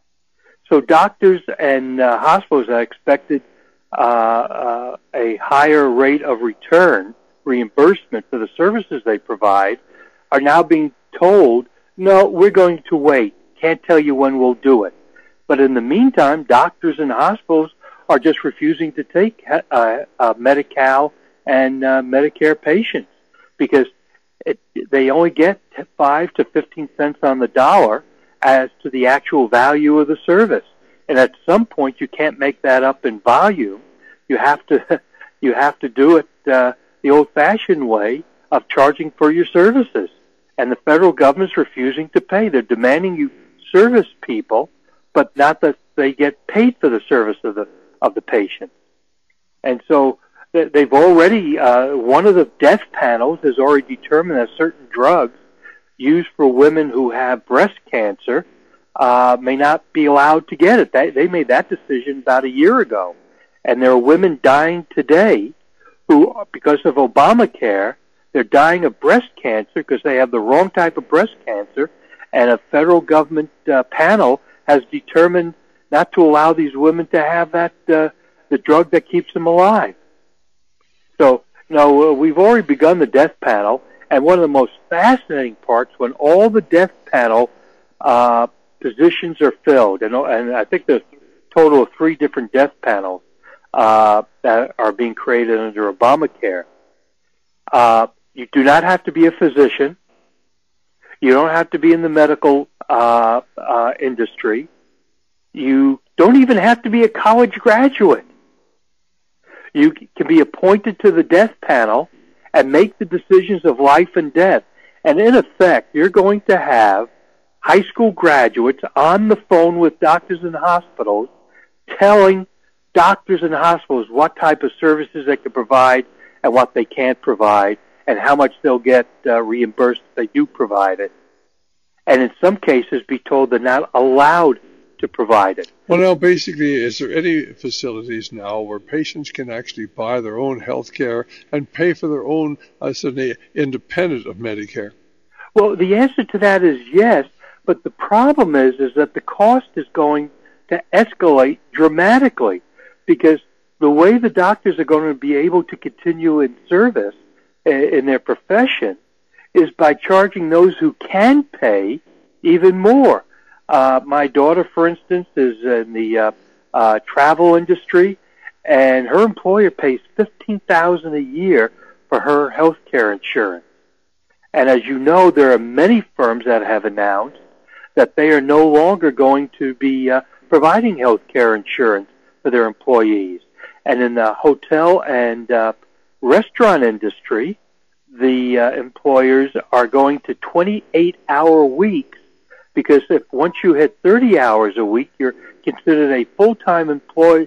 So doctors and uh, hospitals that expected uh, uh, a higher rate of return, reimbursement for the services they provide, are now being told, no, we're going to wait. Can't tell you when we'll do it. But in the meantime, doctors and hospitals are just refusing to take uh, uh, Medi-Cal and uh, Medicare patients because it, they only get five to fifteen cents on the dollar as to the actual value of the service. And at some point, you can't make that up in volume. You have to you have to do it uh, the old-fashioned way of charging for your services. And the federal government's refusing to pay. They're demanding you service people, but not that they get paid for the service of the of the patient. And so they've already, uh, one of the death panels has already determined that certain drugs used for women who have breast cancer uh, may not be allowed to get it. They, they made that decision about a year ago. And there are women dying today who, because of Obamacare, they're dying of breast cancer because they have the wrong type of breast cancer, and a federal government uh, panel has determined not to allow these women to have that uh, the drug that keeps them alive. So, you know, uh, we've already begun the death panel, and one of the most fascinating parts when all the death panel uh, positions are filled, and, and I think there's a total of three different death panels uh, that are being created under Obamacare. Uh, you do not have to be a physician. You don't have to be in the medical uh, uh, industry. You don't even have to be a college graduate. You can be appointed to the death panel and make the decisions of life and death. And in effect, you're going to have high school graduates on the phone with doctors and hospitals telling doctors and hospitals what type of services they can provide and what they can't provide and how much they'll get uh, reimbursed if they do provide it. And in some cases be told they're not allowed to provide it. Well, now, basically, is there any facilities now where patients can actually buy their own health care and pay for their own, uh, certainly independent of Medicare? Well, the answer to that is yes, but the problem is, is that the cost is going to escalate dramatically because the way the doctors are going to be able to continue in service in their profession is by charging those who can pay even more. Uh, my daughter, for instance, is in the uh, uh, travel industry, and her employer pays fifteen thousand dollars a year for her health care insurance. And as you know, there are many firms that have announced that they are no longer going to be uh, providing health care insurance for their employees. And in the hotel and uh, restaurant industry, the uh, employers are going to twenty-eight hour weeks, because if once you hit thirty hours a week, you're considered a full-time employee,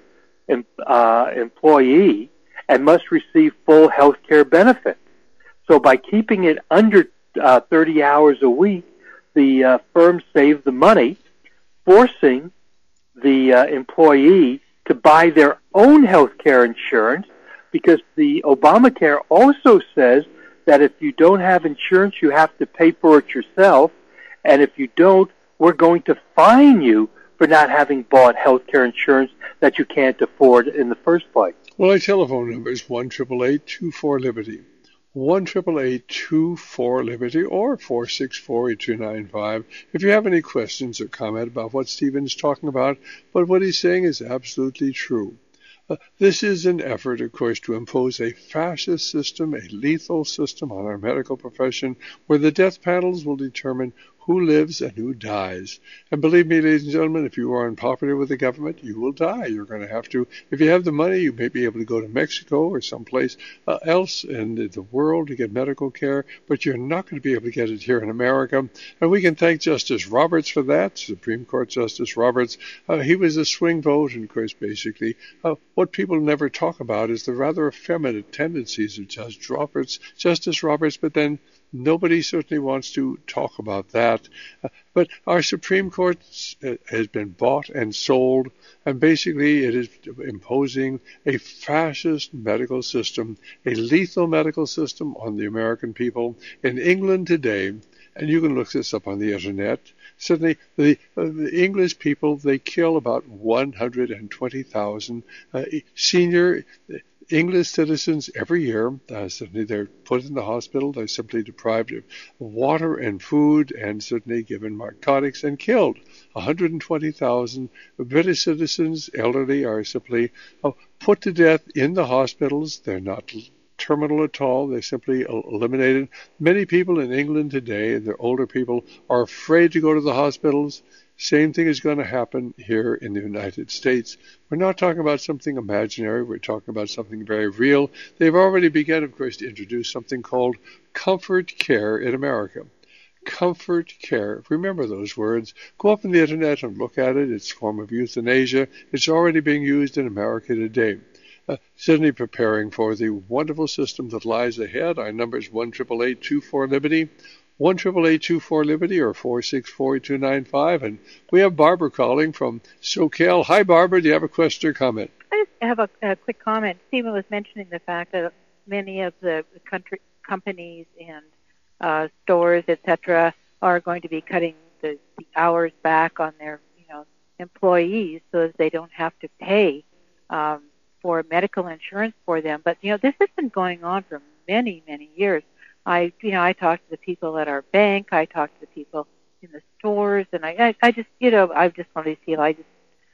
uh, employee and must receive full health care benefits. So by keeping it under uh, thirty hours a week, the uh, firms save the money, forcing the uh, employee to buy their own health care insurance, because the Obamacare also says that if you don't have insurance, you have to pay for it yourself, and if you don't, we're going to fine you for not having bought health care insurance that you can't afford in the first place. Well, our telephone number is one eight eight eight, two four, Liberty. one eight eight eight, two four, Liberty or four six four, eight two nine five. If you have any questions or comment about what Stephen's talking about, but what he's saying is absolutely true. Uh, this is an effort, of course, to impose a fascist system, a lethal system on our medical profession, where the death panels will determine who lives and who dies. And believe me, ladies and gentlemen, if you are unpopular with the government, you will die. You're going to have to, if you have the money, you may be able to go to Mexico or someplace uh, else in the world to get medical care, but you're not going to be able to get it here in America. And we can thank Justice Roberts for that, Supreme Court Justice Roberts. Uh, he was a swing vote, and of course, basically, uh, what people never talk about is the rather effeminate tendencies of Judge Roberts, Justice Roberts, but then nobody certainly wants to talk about that. Uh, but our Supreme Court uh, has been bought and sold, and basically it is imposing a fascist medical system, a lethal medical system on the American people. In England today, and you can look this up on the internet, certainly the, uh, the English people, they kill about one hundred twenty thousand uh, senior English citizens every year. Uh, certainly they're put in the hospital, they're simply deprived of water and food, and certainly given narcotics and killed. one hundred twenty thousand British citizens, elderly, are simply uh, put to death in the hospitals. They're not terminal at all. They're simply eliminated. Many people in England today, and their older people, are afraid to go to the hospitals. Same thing is going to happen here in the United States. We're not talking about something imaginary. We're talking about something very real. They've already begun, of course, to introduce something called comfort care in America. Comfort care. Remember those words. Go up on the internet and look at it. It's a form of euthanasia. It's already being used in America today. Uh, certainly preparing for the wonderful system that lies ahead. Our number is one eight eight eight, two four, Liberty. one eight eight eight, two four, Liberty or four six four, eight two nine five. And we have Barbara calling from SoCal. Hi, Barbara. Do you have a question or comment? I just have a, a quick comment. Stephen was mentioning the fact that many of the country companies and uh, stores, et cetera, are going to be cutting the, the hours back on their, you know, employees so that they don't have to pay um, for medical insurance for them. But, you know, this has been going on for many, many years. I, you know, I talk to the people at our bank. I talk to the people in the stores, and I, I, I just, you know, I just want to feel I just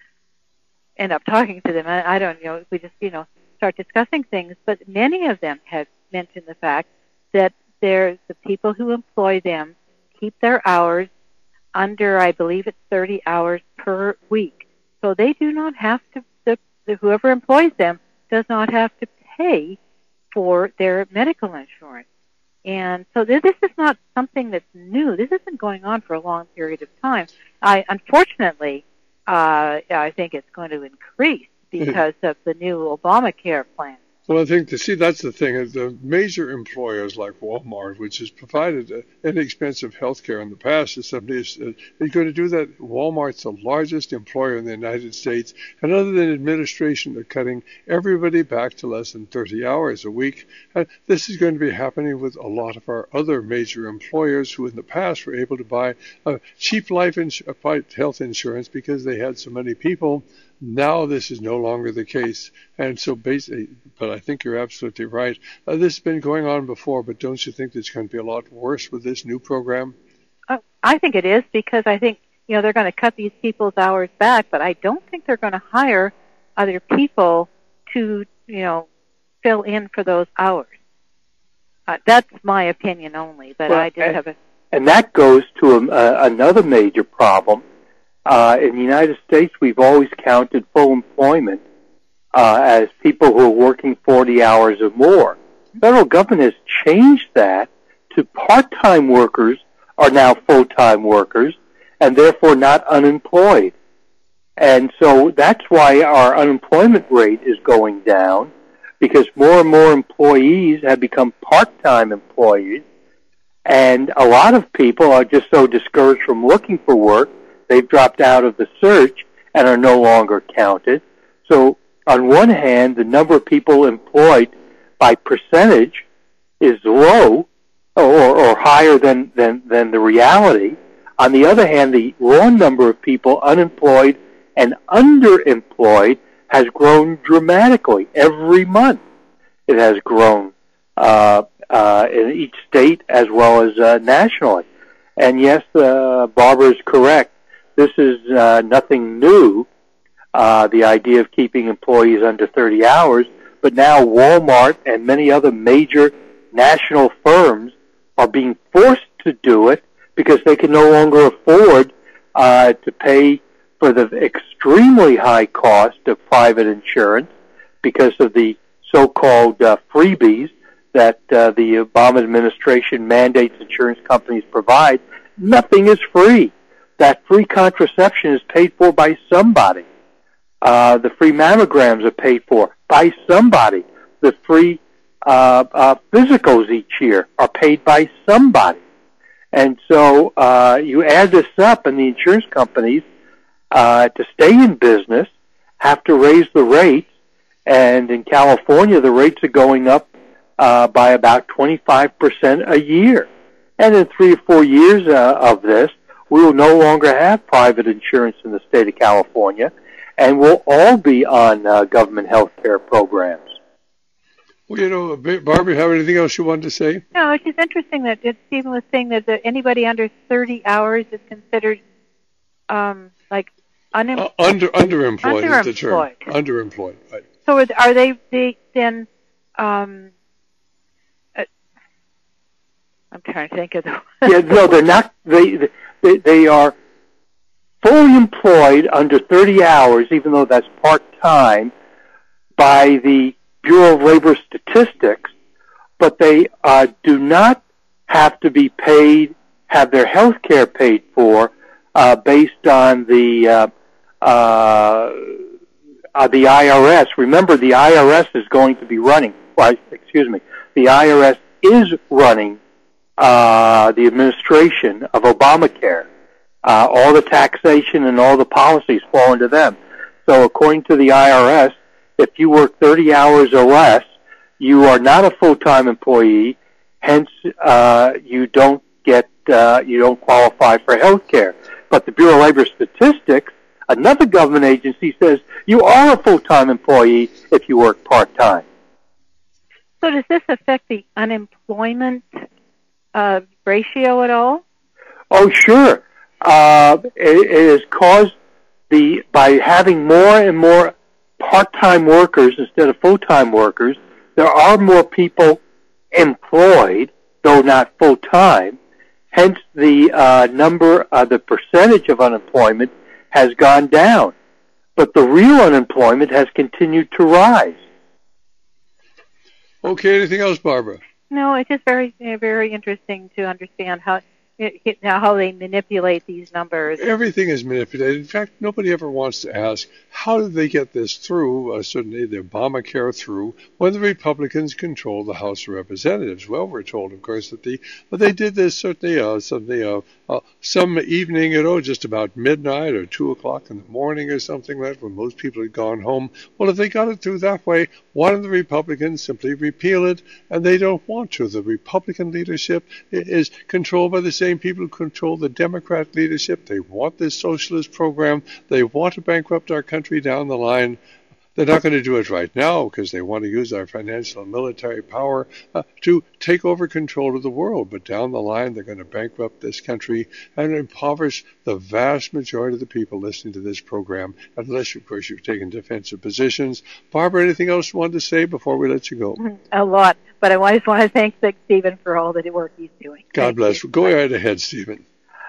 end up talking to them. I, I don't, you know, we just, you know, start discussing things. But many of them have mentioned the fact that they're the people who employ them keep their hours under, I believe it's thirty hours per week. So they do not have to, the, the, whoever employs them does not have to pay for their medical insurance. And so this is not something that's new. This has been going on for a long period of time. I, unfortunately, uh, I think it's going to increase because of the new Obamacare plan. Well, I think to see that's the thing is the major employers like Walmart, which has provided uh, inexpensive health care in the past, is somebody is, uh, is going to do that. Walmart's the largest employer in the United States, and other than administration, they're cutting everybody back to less than thirty hours a week. And this is going to be happening with a lot of our other major employers who in the past were able to buy uh, cheap life ins- health insurance because they had so many people. Now this is no longer the case. And so basically, but I think you're absolutely right. Uh, this has been going on before, but don't you think it's going to be a lot worse with this new program? Uh, I think it is because I think, you know, they're going to cut these people's hours back, but I don't think they're going to hire other people to, you know, fill in for those hours. Uh, that's my opinion only, but Well, I just and, have a... And that goes to a, uh, another major problem. Uh, in the United States, we've always counted full employment uh, as people who are working forty hours or more. The federal government has changed that to part-time workers are now full-time workers and therefore not unemployed. And so that's why our unemployment rate is going down, because more and more employees have become part-time employees, and a lot of people are just so discouraged from looking for work, they've dropped out of the search and are no longer counted. So on one hand, the number of people employed by percentage is low or, or higher than, than, than the reality. On the other hand, the raw number of people unemployed and underemployed has grown dramatically. Every month it has grown uh, uh, in each state as well as uh, nationally. And yes, uh, Barbara is correct. This is uh, nothing new, uh, the idea of keeping employees under thirty hours, but now Walmart and many other major national firms are being forced to do it because they can no longer afford uh, to pay for the extremely high cost of private insurance because of the so-called uh, freebies that uh, the Obama administration mandates insurance companies provide. Nothing is free. That free contraception is paid for by somebody. Uh, the free mammograms are paid for by somebody. The free uh, uh, physicals each year are paid by somebody. And so uh, you add this up, and the insurance companies, uh, to stay in business, have to raise the rates. And in California, the rates are going up uh, by about twenty-five percent a year. And in three or four years uh, of this, we will no longer have private insurance in the state of California, and we'll all be on uh, government health care programs. Well, you know, Barbara, have anything else you wanted to say? No, it's just interesting that Stephen was saying that the, anybody under thirty hours is considered um, like unem- uh, under underemployed, underemployed is the term. Underemployed, right. So are they, they then, um, uh, I'm trying to think of the... yeah, no, they're not, they, they, they are fully employed under thirty hours, even though that's part-time, by the Bureau of Labor Statistics, but they uh, do not have to be paid, have their health care paid for, uh, based on the uh, uh, uh, the I R S. Remember, the I R S is going to be running, well, excuse me, the I R S is running uh, the administration of Obamacare. Uh, all the taxation and all the policies fall into them. So according to the I R S, if you work thirty hours or less, you are not a full-time employee, hence uh, you don't get, uh, you don't qualify for health care. But the Bureau of Labor Statistics, another government agency, says you are a full-time employee if you work part-time. So does this affect the unemployment uh, ratio at all? Oh, sure. Uh, it, it has caused the, by having more and more part-time workers instead of full-time workers, there are more people employed, though not full-time. Hence, the uh, number, uh, the percentage of unemployment has gone down. But the real unemployment has continued to rise. Okay, anything else, Barbara? No, it's just very, very interesting to understand how how they manipulate these numbers. Everything is manipulated. In fact, nobody ever wants to ask, how did they get this through, uh, certainly the Obamacare through, when the Republicans controlled the House of Representatives? Well, we're told, of course, that the, well, they did this certainly uh, something, uh, uh, some evening, you know, just about midnight or two o'clock in the morning or something like that, when most people had gone home. Well, if they got it through that way, why don't the Republicans simply repeal it? And they don't want to. The Republican leadership is controlled by the same people who control the Democrat leadership. They want this socialist program. They want to bankrupt our country down the line. They're not going to do it right now because they want to use our financial and military power uh, to take over control of the world. But down the line, they're going to bankrupt this country and impoverish the vast majority of the people listening to this program, unless, of course, you've taken defensive positions. Barbara, anything else you wanted to say before we let you go? A lot. But I just want to thank Stephen for all the work he's doing. God thank bless. You. Go right ahead, Stephen.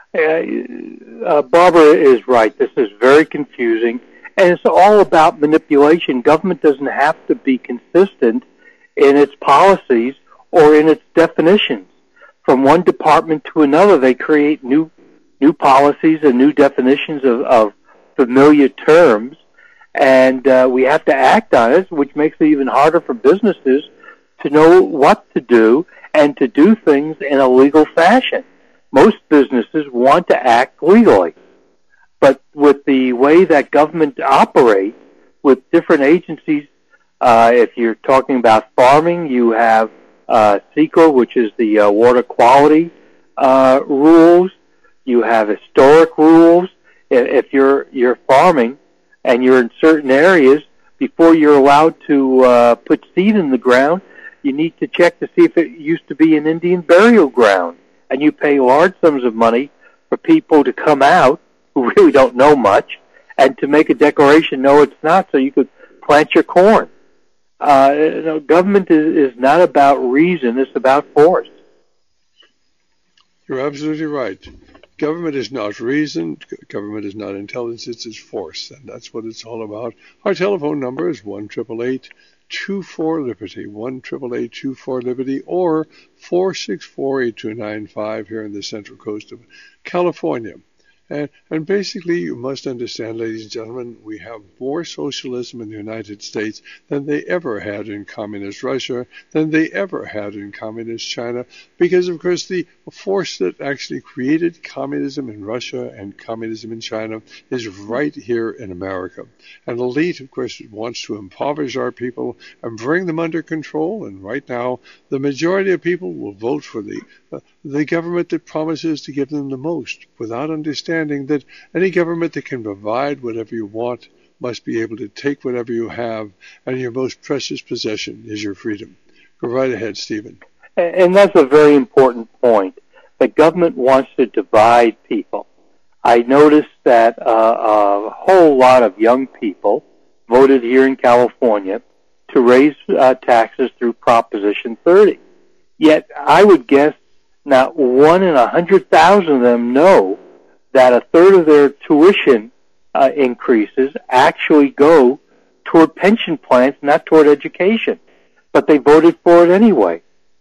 Uh, uh, Barbara is right. This is very confusing. And it's all about manipulation. Government doesn't have to be consistent in its policies or in its definitions. From one department to another, they create new new policies and new definitions of, of familiar terms, and uh, we have to act on it, which makes it even harder for businesses to know what to do and to do things in a legal fashion. Most businesses want to act legally. But with the way that government operates, with different agencies, uh, if you're talking about farming, you have uh, SEQA, which is the uh, water quality uh, rules. You have historic rules. If you're you're farming and you're in certain areas, before you're allowed to uh, put seed in the ground, you need to check to see if it used to be an Indian burial ground. And you pay large sums of money for people to come out who really don't know much, and to make a declaration, no, it's not, so you could plant your corn. Uh, you know, government is, is not about reason, it's about force. You're absolutely right. Government is not reason, government is not intelligence, it's force, and that's what it's all about. Our telephone number is one eight eight eight, two four, Liberty, one eight eight eight, two four, Liberty, or four six four, eight two nine five here in the central coast of California. And, and basically, you must understand, ladies and gentlemen, we have more socialism in the United States than they ever had in communist Russia, than they ever had in communist China, because, of course, the force that actually created communism in Russia and communism in China is right here in America. And the elite, of course, wants to impoverish our people and bring them under control. And right now, the majority of people will vote for the uh, the government that promises to give them the most, without understanding that any government that can provide whatever you want must be able to take whatever you have, and your most precious possession is your freedom. Go right ahead, Stephen. And that's a very important point. The government wants to divide people. I noticed that uh, a whole lot of young people voted here in California to raise uh, taxes through Proposition thirty. Yet I would guess not one in a hundred thousand of them know that a third of their tuition uh, increases actually go toward pension plans, not toward education. But they voted for it anyway.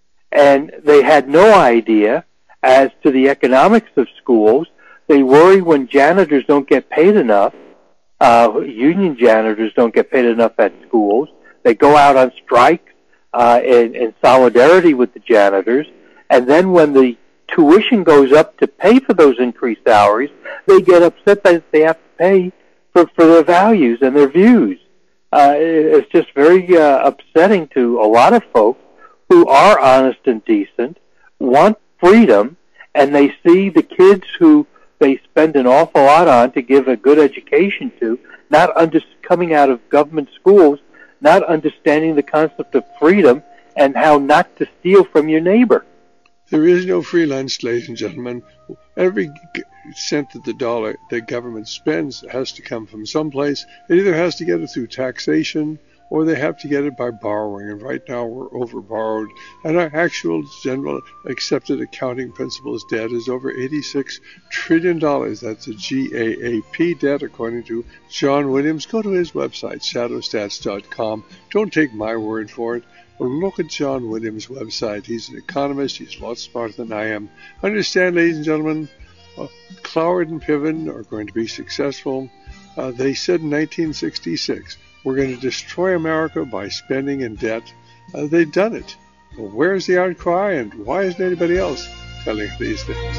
And they had no idea as to the economics of schools. They worry when janitors don't get paid enough. Uh, union janitors don't get paid enough at schools. They go out on strike uh, in, in solidarity with the janitors. And then when the tuition goes up to pay for those increased salaries, they get upset that they have to pay for, for their values and their views. Uh, it's just very uh, upsetting to a lot of folks who are honest and decent, want freedom, and they see the kids who they spend an awful lot on to give a good education to, not under, coming out of government schools, not understanding the concept of freedom and how not to steal from your neighbor. There is no free lunch, ladies and gentlemen. Every cent that the dollar the government spends has to come from someplace. It either has to get it through taxation or they have to get it by borrowing. And right now we're overborrowed. And our actual general accepted accounting principles debt is over eighty-six trillion dollars. That's a G A A P debt, according to John Williams. Go to his website, shadow stats dot com. Don't take my word for it. Well, look at John Williams' website. He's an economist. He's a lot smarter than I am. Understand, ladies and gentlemen, uh, Cloward and Piven are going to be successful. Uh, they said in nineteen sixty-six, we're going to destroy America by spending in debt. Uh, they've done it. Well, where's the outcry, and why isn't anybody else telling these things?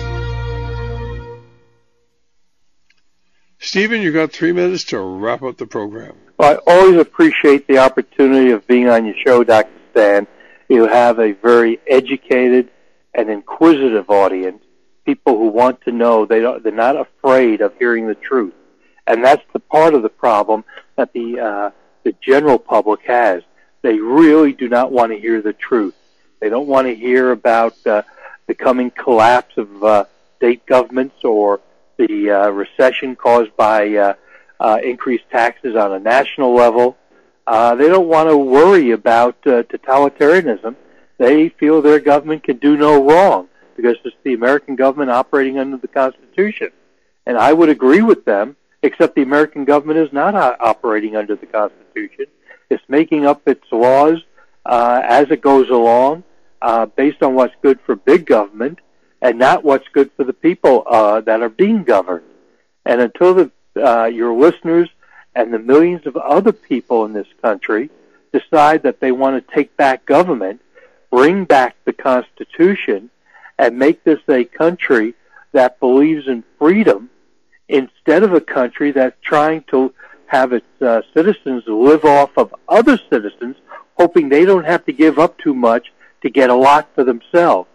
Stephen, you've got three minutes to wrap up the program. Well, I always appreciate the opportunity of being on your show, Doctor Stan. You have a very educated and inquisitive audience, people who want to know. They don't, they're not afraid of hearing the truth. And that's the part of the problem, that the uh, the general public has. They really do not want to hear the truth. They don't want to hear about uh, the coming collapse of uh, state governments or the uh, recession caused by uh, uh, increased taxes on a national level. Uh, they don't want to worry about uh, totalitarianism. They feel their government can do no wrong because it's the American government operating under the Constitution. And I would agree with them, except the American government is not uh, operating under the Constitution. It's making up its laws uh, as it goes along, uh, based on what's good for big government and not what's good for the people uh, that are being governed. And until the, uh, your listeners and the millions of other people in this country decide that they want to take back government, bring back the Constitution, and make this a country that believes in freedom instead of a country that's trying to have its uh, citizens live off of other citizens, hoping they don't have to give up too much to get a lot for themselves.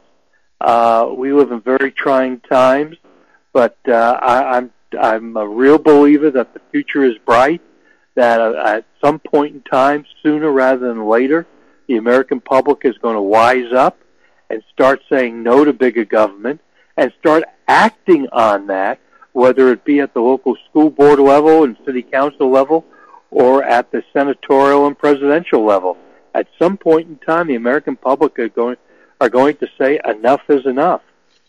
Uh, we live in very trying times, but uh, I, I'm I'm a real believer that the future is bright, that uh, at some point in time, sooner rather than later, the American public is going to wise up and start saying no to bigger government and start acting on that, whether it be at the local school board level and city council level or at the senatorial and presidential level. At some point in time, the American public are going are going to say enough is enough.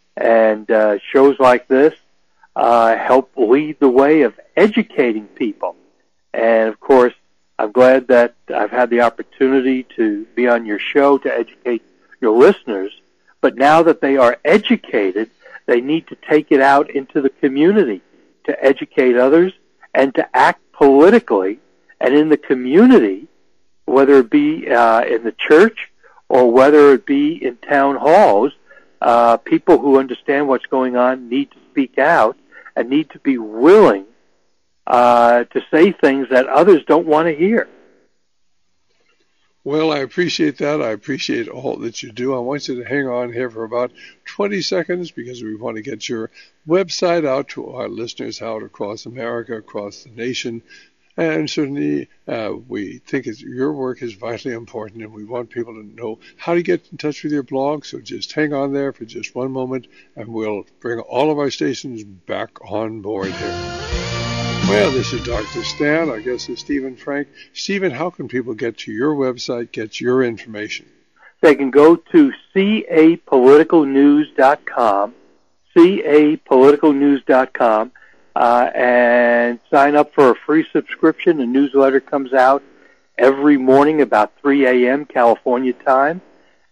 And uh, shows like this uh, help lead the way of educating people. And, of course, I'm glad that I've had the opportunity to be on your show to educate your listeners. But now that they are educated, they need to take it out into the community to educate others and to act politically. And in the community, whether it be uh, in the church or whether it be in town halls, uh, people who understand what's going on need to speak out and need to be willing uh, to say things that others don't want to hear. Well, I appreciate that. I appreciate all that you do. I want you to hang on here for about twenty seconds because we want to get your website out to our listeners out across America, across the nation. And certainly uh, we think it's, your work is vitally important, and we want people to know how to get in touch with your blog. So just hang on there for just one moment, and we'll bring all of our stations back on board here. Well, this is Doctor Stan. Our guest is Stephen Frank. Stephen, how can people get to your website, get your information? They can go to c a political news dot com, c a political news dot com, uh, and sign up for a free subscription. A newsletter comes out every morning about three a.m. California time,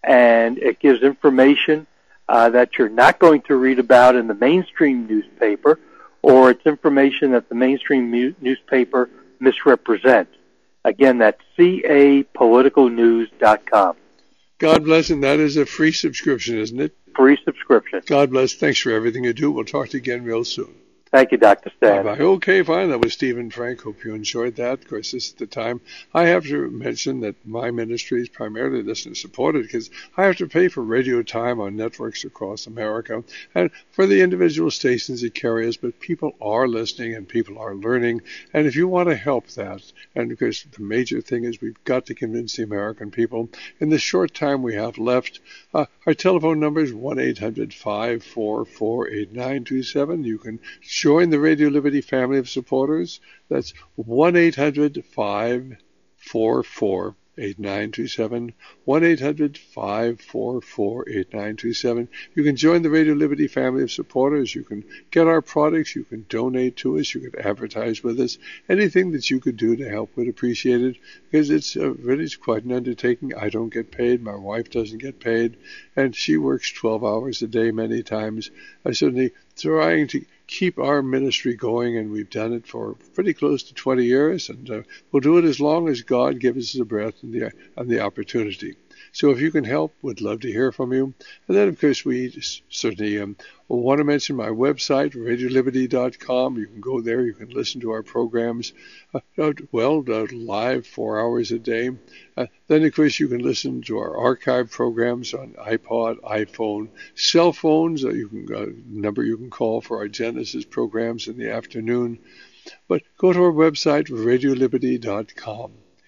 and it gives information uh, that you're not going to read about in the mainstream newspaper, or it's information that the mainstream mu- newspaper misrepresents. Again, that's c a political news dot com. God bless, and that is a free subscription, isn't it? Free subscription. God bless. Thanks for everything you do. We'll talk to you again real soon. Thank you, Doctor Stan. Bye-bye. Okay, fine. That was Stephen Frank. Hope you enjoyed that. Of course, this is the time. I have to mention that my ministry is primarily listener-supported because I have to pay for radio time on networks across America and for the individual stations that carry us, but people are listening and people are learning. And if you want to help that, and because the major thing is we've got to convince the American people, in the short time we have left, uh, our telephone number is one eight hundred five four four eight nine two seven. You can join the Radio Liberty family of supporters. That's one eight hundred five four four eight nine two seven, one eight hundred five four four eight nine two seven. You can join the Radio Liberty family of supporters. You can get our products. You can donate to us. You can advertise with us. Anything that you could do to help, we'd appreciate it, because it's uh, really it's quite an undertaking. I don't get paid. My wife doesn't get paid, and she works twelve hours a day many times. I certainly trying to keep our ministry going, and we've done it for pretty close to twenty years, and uh, we'll do it as long as God gives us the breath and the, and the opportunity. So if you can help, we'd love to hear from you. And then, of course, we certainly um, want to mention my website, radio liberty dot com. You can go there. You can listen to our programs, uh, well, uh, live four hours a day. Uh, then, of course, you can listen to our archive programs on iPod, iPhone, cell phones. Uh, you can uh, number you can call for our Genesis programs in the afternoon. But go to our website, radio liberty dot com.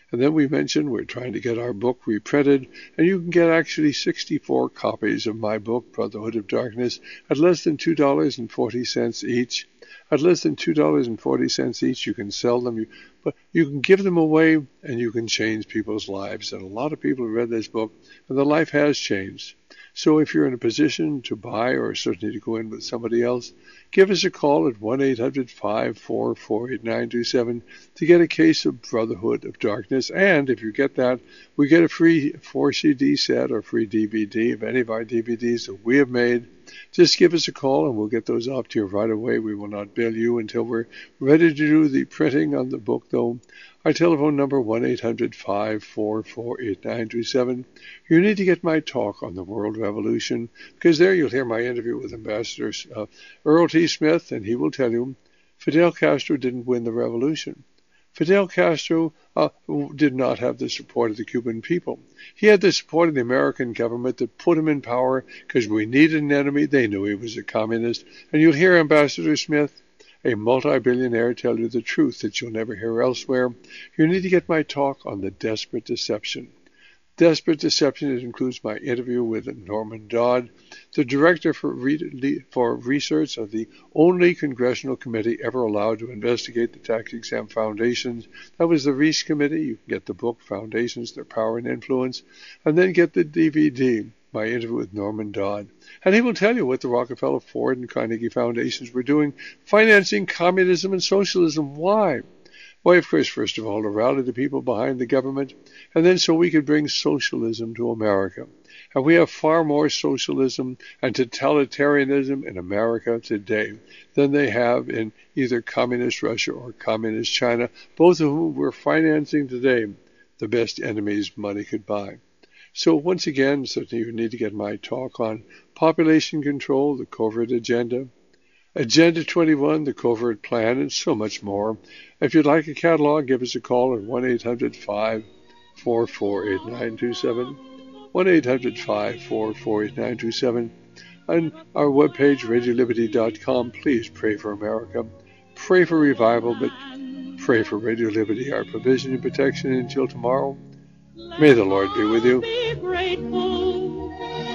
And then we mentioned we're trying to get our book reprinted, and you can get actually sixty-four copies of my book, Brotherhood of Darkness, at less than two dollars and forty cents each. At less than two dollars and forty cents each, you can sell them, you, but you can give them away, and you can change people's lives. And a lot of people have read this book, and their life has changed. So if you're in a position to buy or certainly to go in with somebody else, give us a call at one eight hundred, five four four, eight nine two seven to get a case of Brotherhood of Darkness. And if you get that, we get a free four C D set or free D V D of any of our D V Ds that we have made. Just give us a call and we'll get those off to you right away. We will not bill you until we're ready to do the printing on the book, though. Our telephone number, one eight hundred, five four four, eight nine two seven. You need to get my talk on the World Revolution, because there you'll hear my interview with Ambassador uh, Earl T. Smith, and he will tell you Fidel Castro didn't win the revolution. Fidel Castro uh, did not have the support of the Cuban people. He had the support of the American government that put him in power because we needed an enemy. They knew he was a communist. And you'll hear Ambassador Smith, a multi-billionaire, tell you the truth that you'll never hear elsewhere. You need to get my talk on the Desperate Deception. Desperate Deception, it includes my interview with Norman Dodd, the director for, re- for research of the only congressional committee ever allowed to investigate the tax-exempt foundations. That was the Reese Committee. You can get the book, Foundations, Their Power and Influence, and then get the D V D, my interview with Norman Dodd. And he will tell you what the Rockefeller, Ford, and Carnegie Foundations were doing, financing communism and socialism. Why? Why, of course, first of all, to rally the people behind the government, and then so we could bring socialism to America. And we have far more socialism and totalitarianism in America today than they have in either communist Russia or communist China, both of whom we're financing today, the best enemies money could buy. So once again, certainly you need to get my talk on population control, the covert agenda, Agenda twenty-one, the covert plan, and so much more. If you'd like a catalog, give us a call at one eight hundred, five four four, eight nine two seven, one eight hundred, five four four, eight nine two seven. On our webpage, radio liberty dot com, please pray for America. Pray for revival, but pray for Radio Liberty, our provision and protection until tomorrow. May the Lord be with you. Be grateful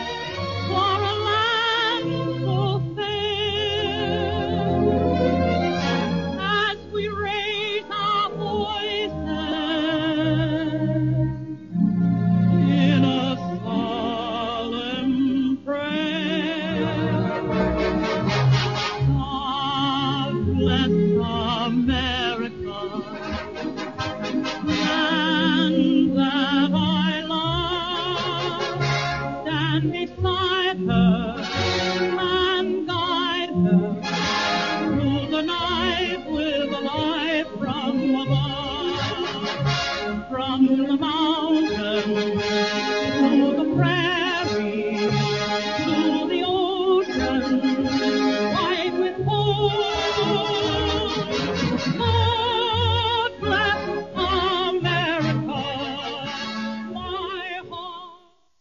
for a land so fair. As we raise our voices in a solemn prayer, God bless America, and that I love, stand beside her and guide her through the night with a light from above, from the mountains to the prairie to the ocean white with gold. God bless America, my heart.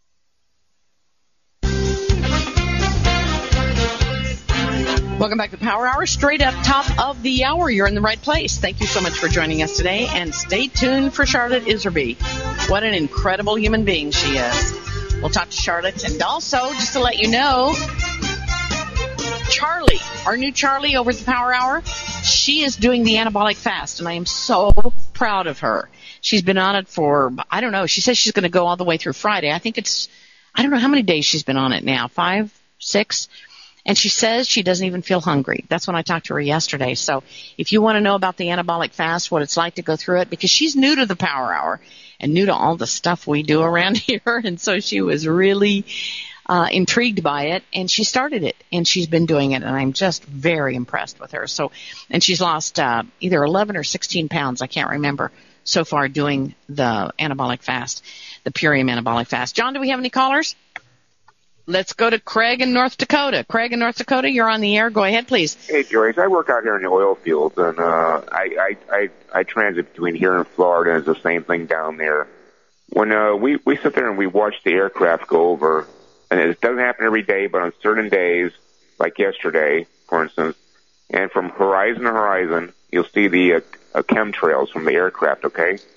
Welcome back to Power Hour. Straight up top of the hour. You're in the right place. Thank you so much for joining us today. And stay tuned for Charlotte Iserby. What an incredible human being she is. We'll talk to Charlotte. And also, just to let you know, Charlie, our new Charlie over at the Power Hour, she is doing the anabolic fast. And I am so proud of her. She's been on it for, I don't know, she says she's going to go all the way through Friday. I think it's, I don't know how many days she's been on it now, five, six? And she says she doesn't even feel hungry. That's when I talked to her yesterday. So if you want to know about the anabolic fast, what it's like to go through it, because she's new to the Power Hour and new to all the stuff we do around here. And so she was really uh, intrigued by it, and she started it, and she's been doing it, and I'm just very impressed with her. So, and she's lost uh, either eleven or sixteen pounds, I can't remember, so far doing the anabolic fast, the Purium anabolic fast. John, do we have any callers? Let's go to Craig in North Dakota. Craig in North Dakota, you're on the air. Go ahead, please. Hey, Joyce. I work out here in the oil fields, and uh, I, I, I, I transit between here and Florida. It's the same thing down there. When uh, we, we sit there and we watch the aircraft go over, and it doesn't happen every day, but on certain days, like yesterday, for instance, and from horizon to horizon, you'll see the uh, uh, chemtrails from the aircraft, okay?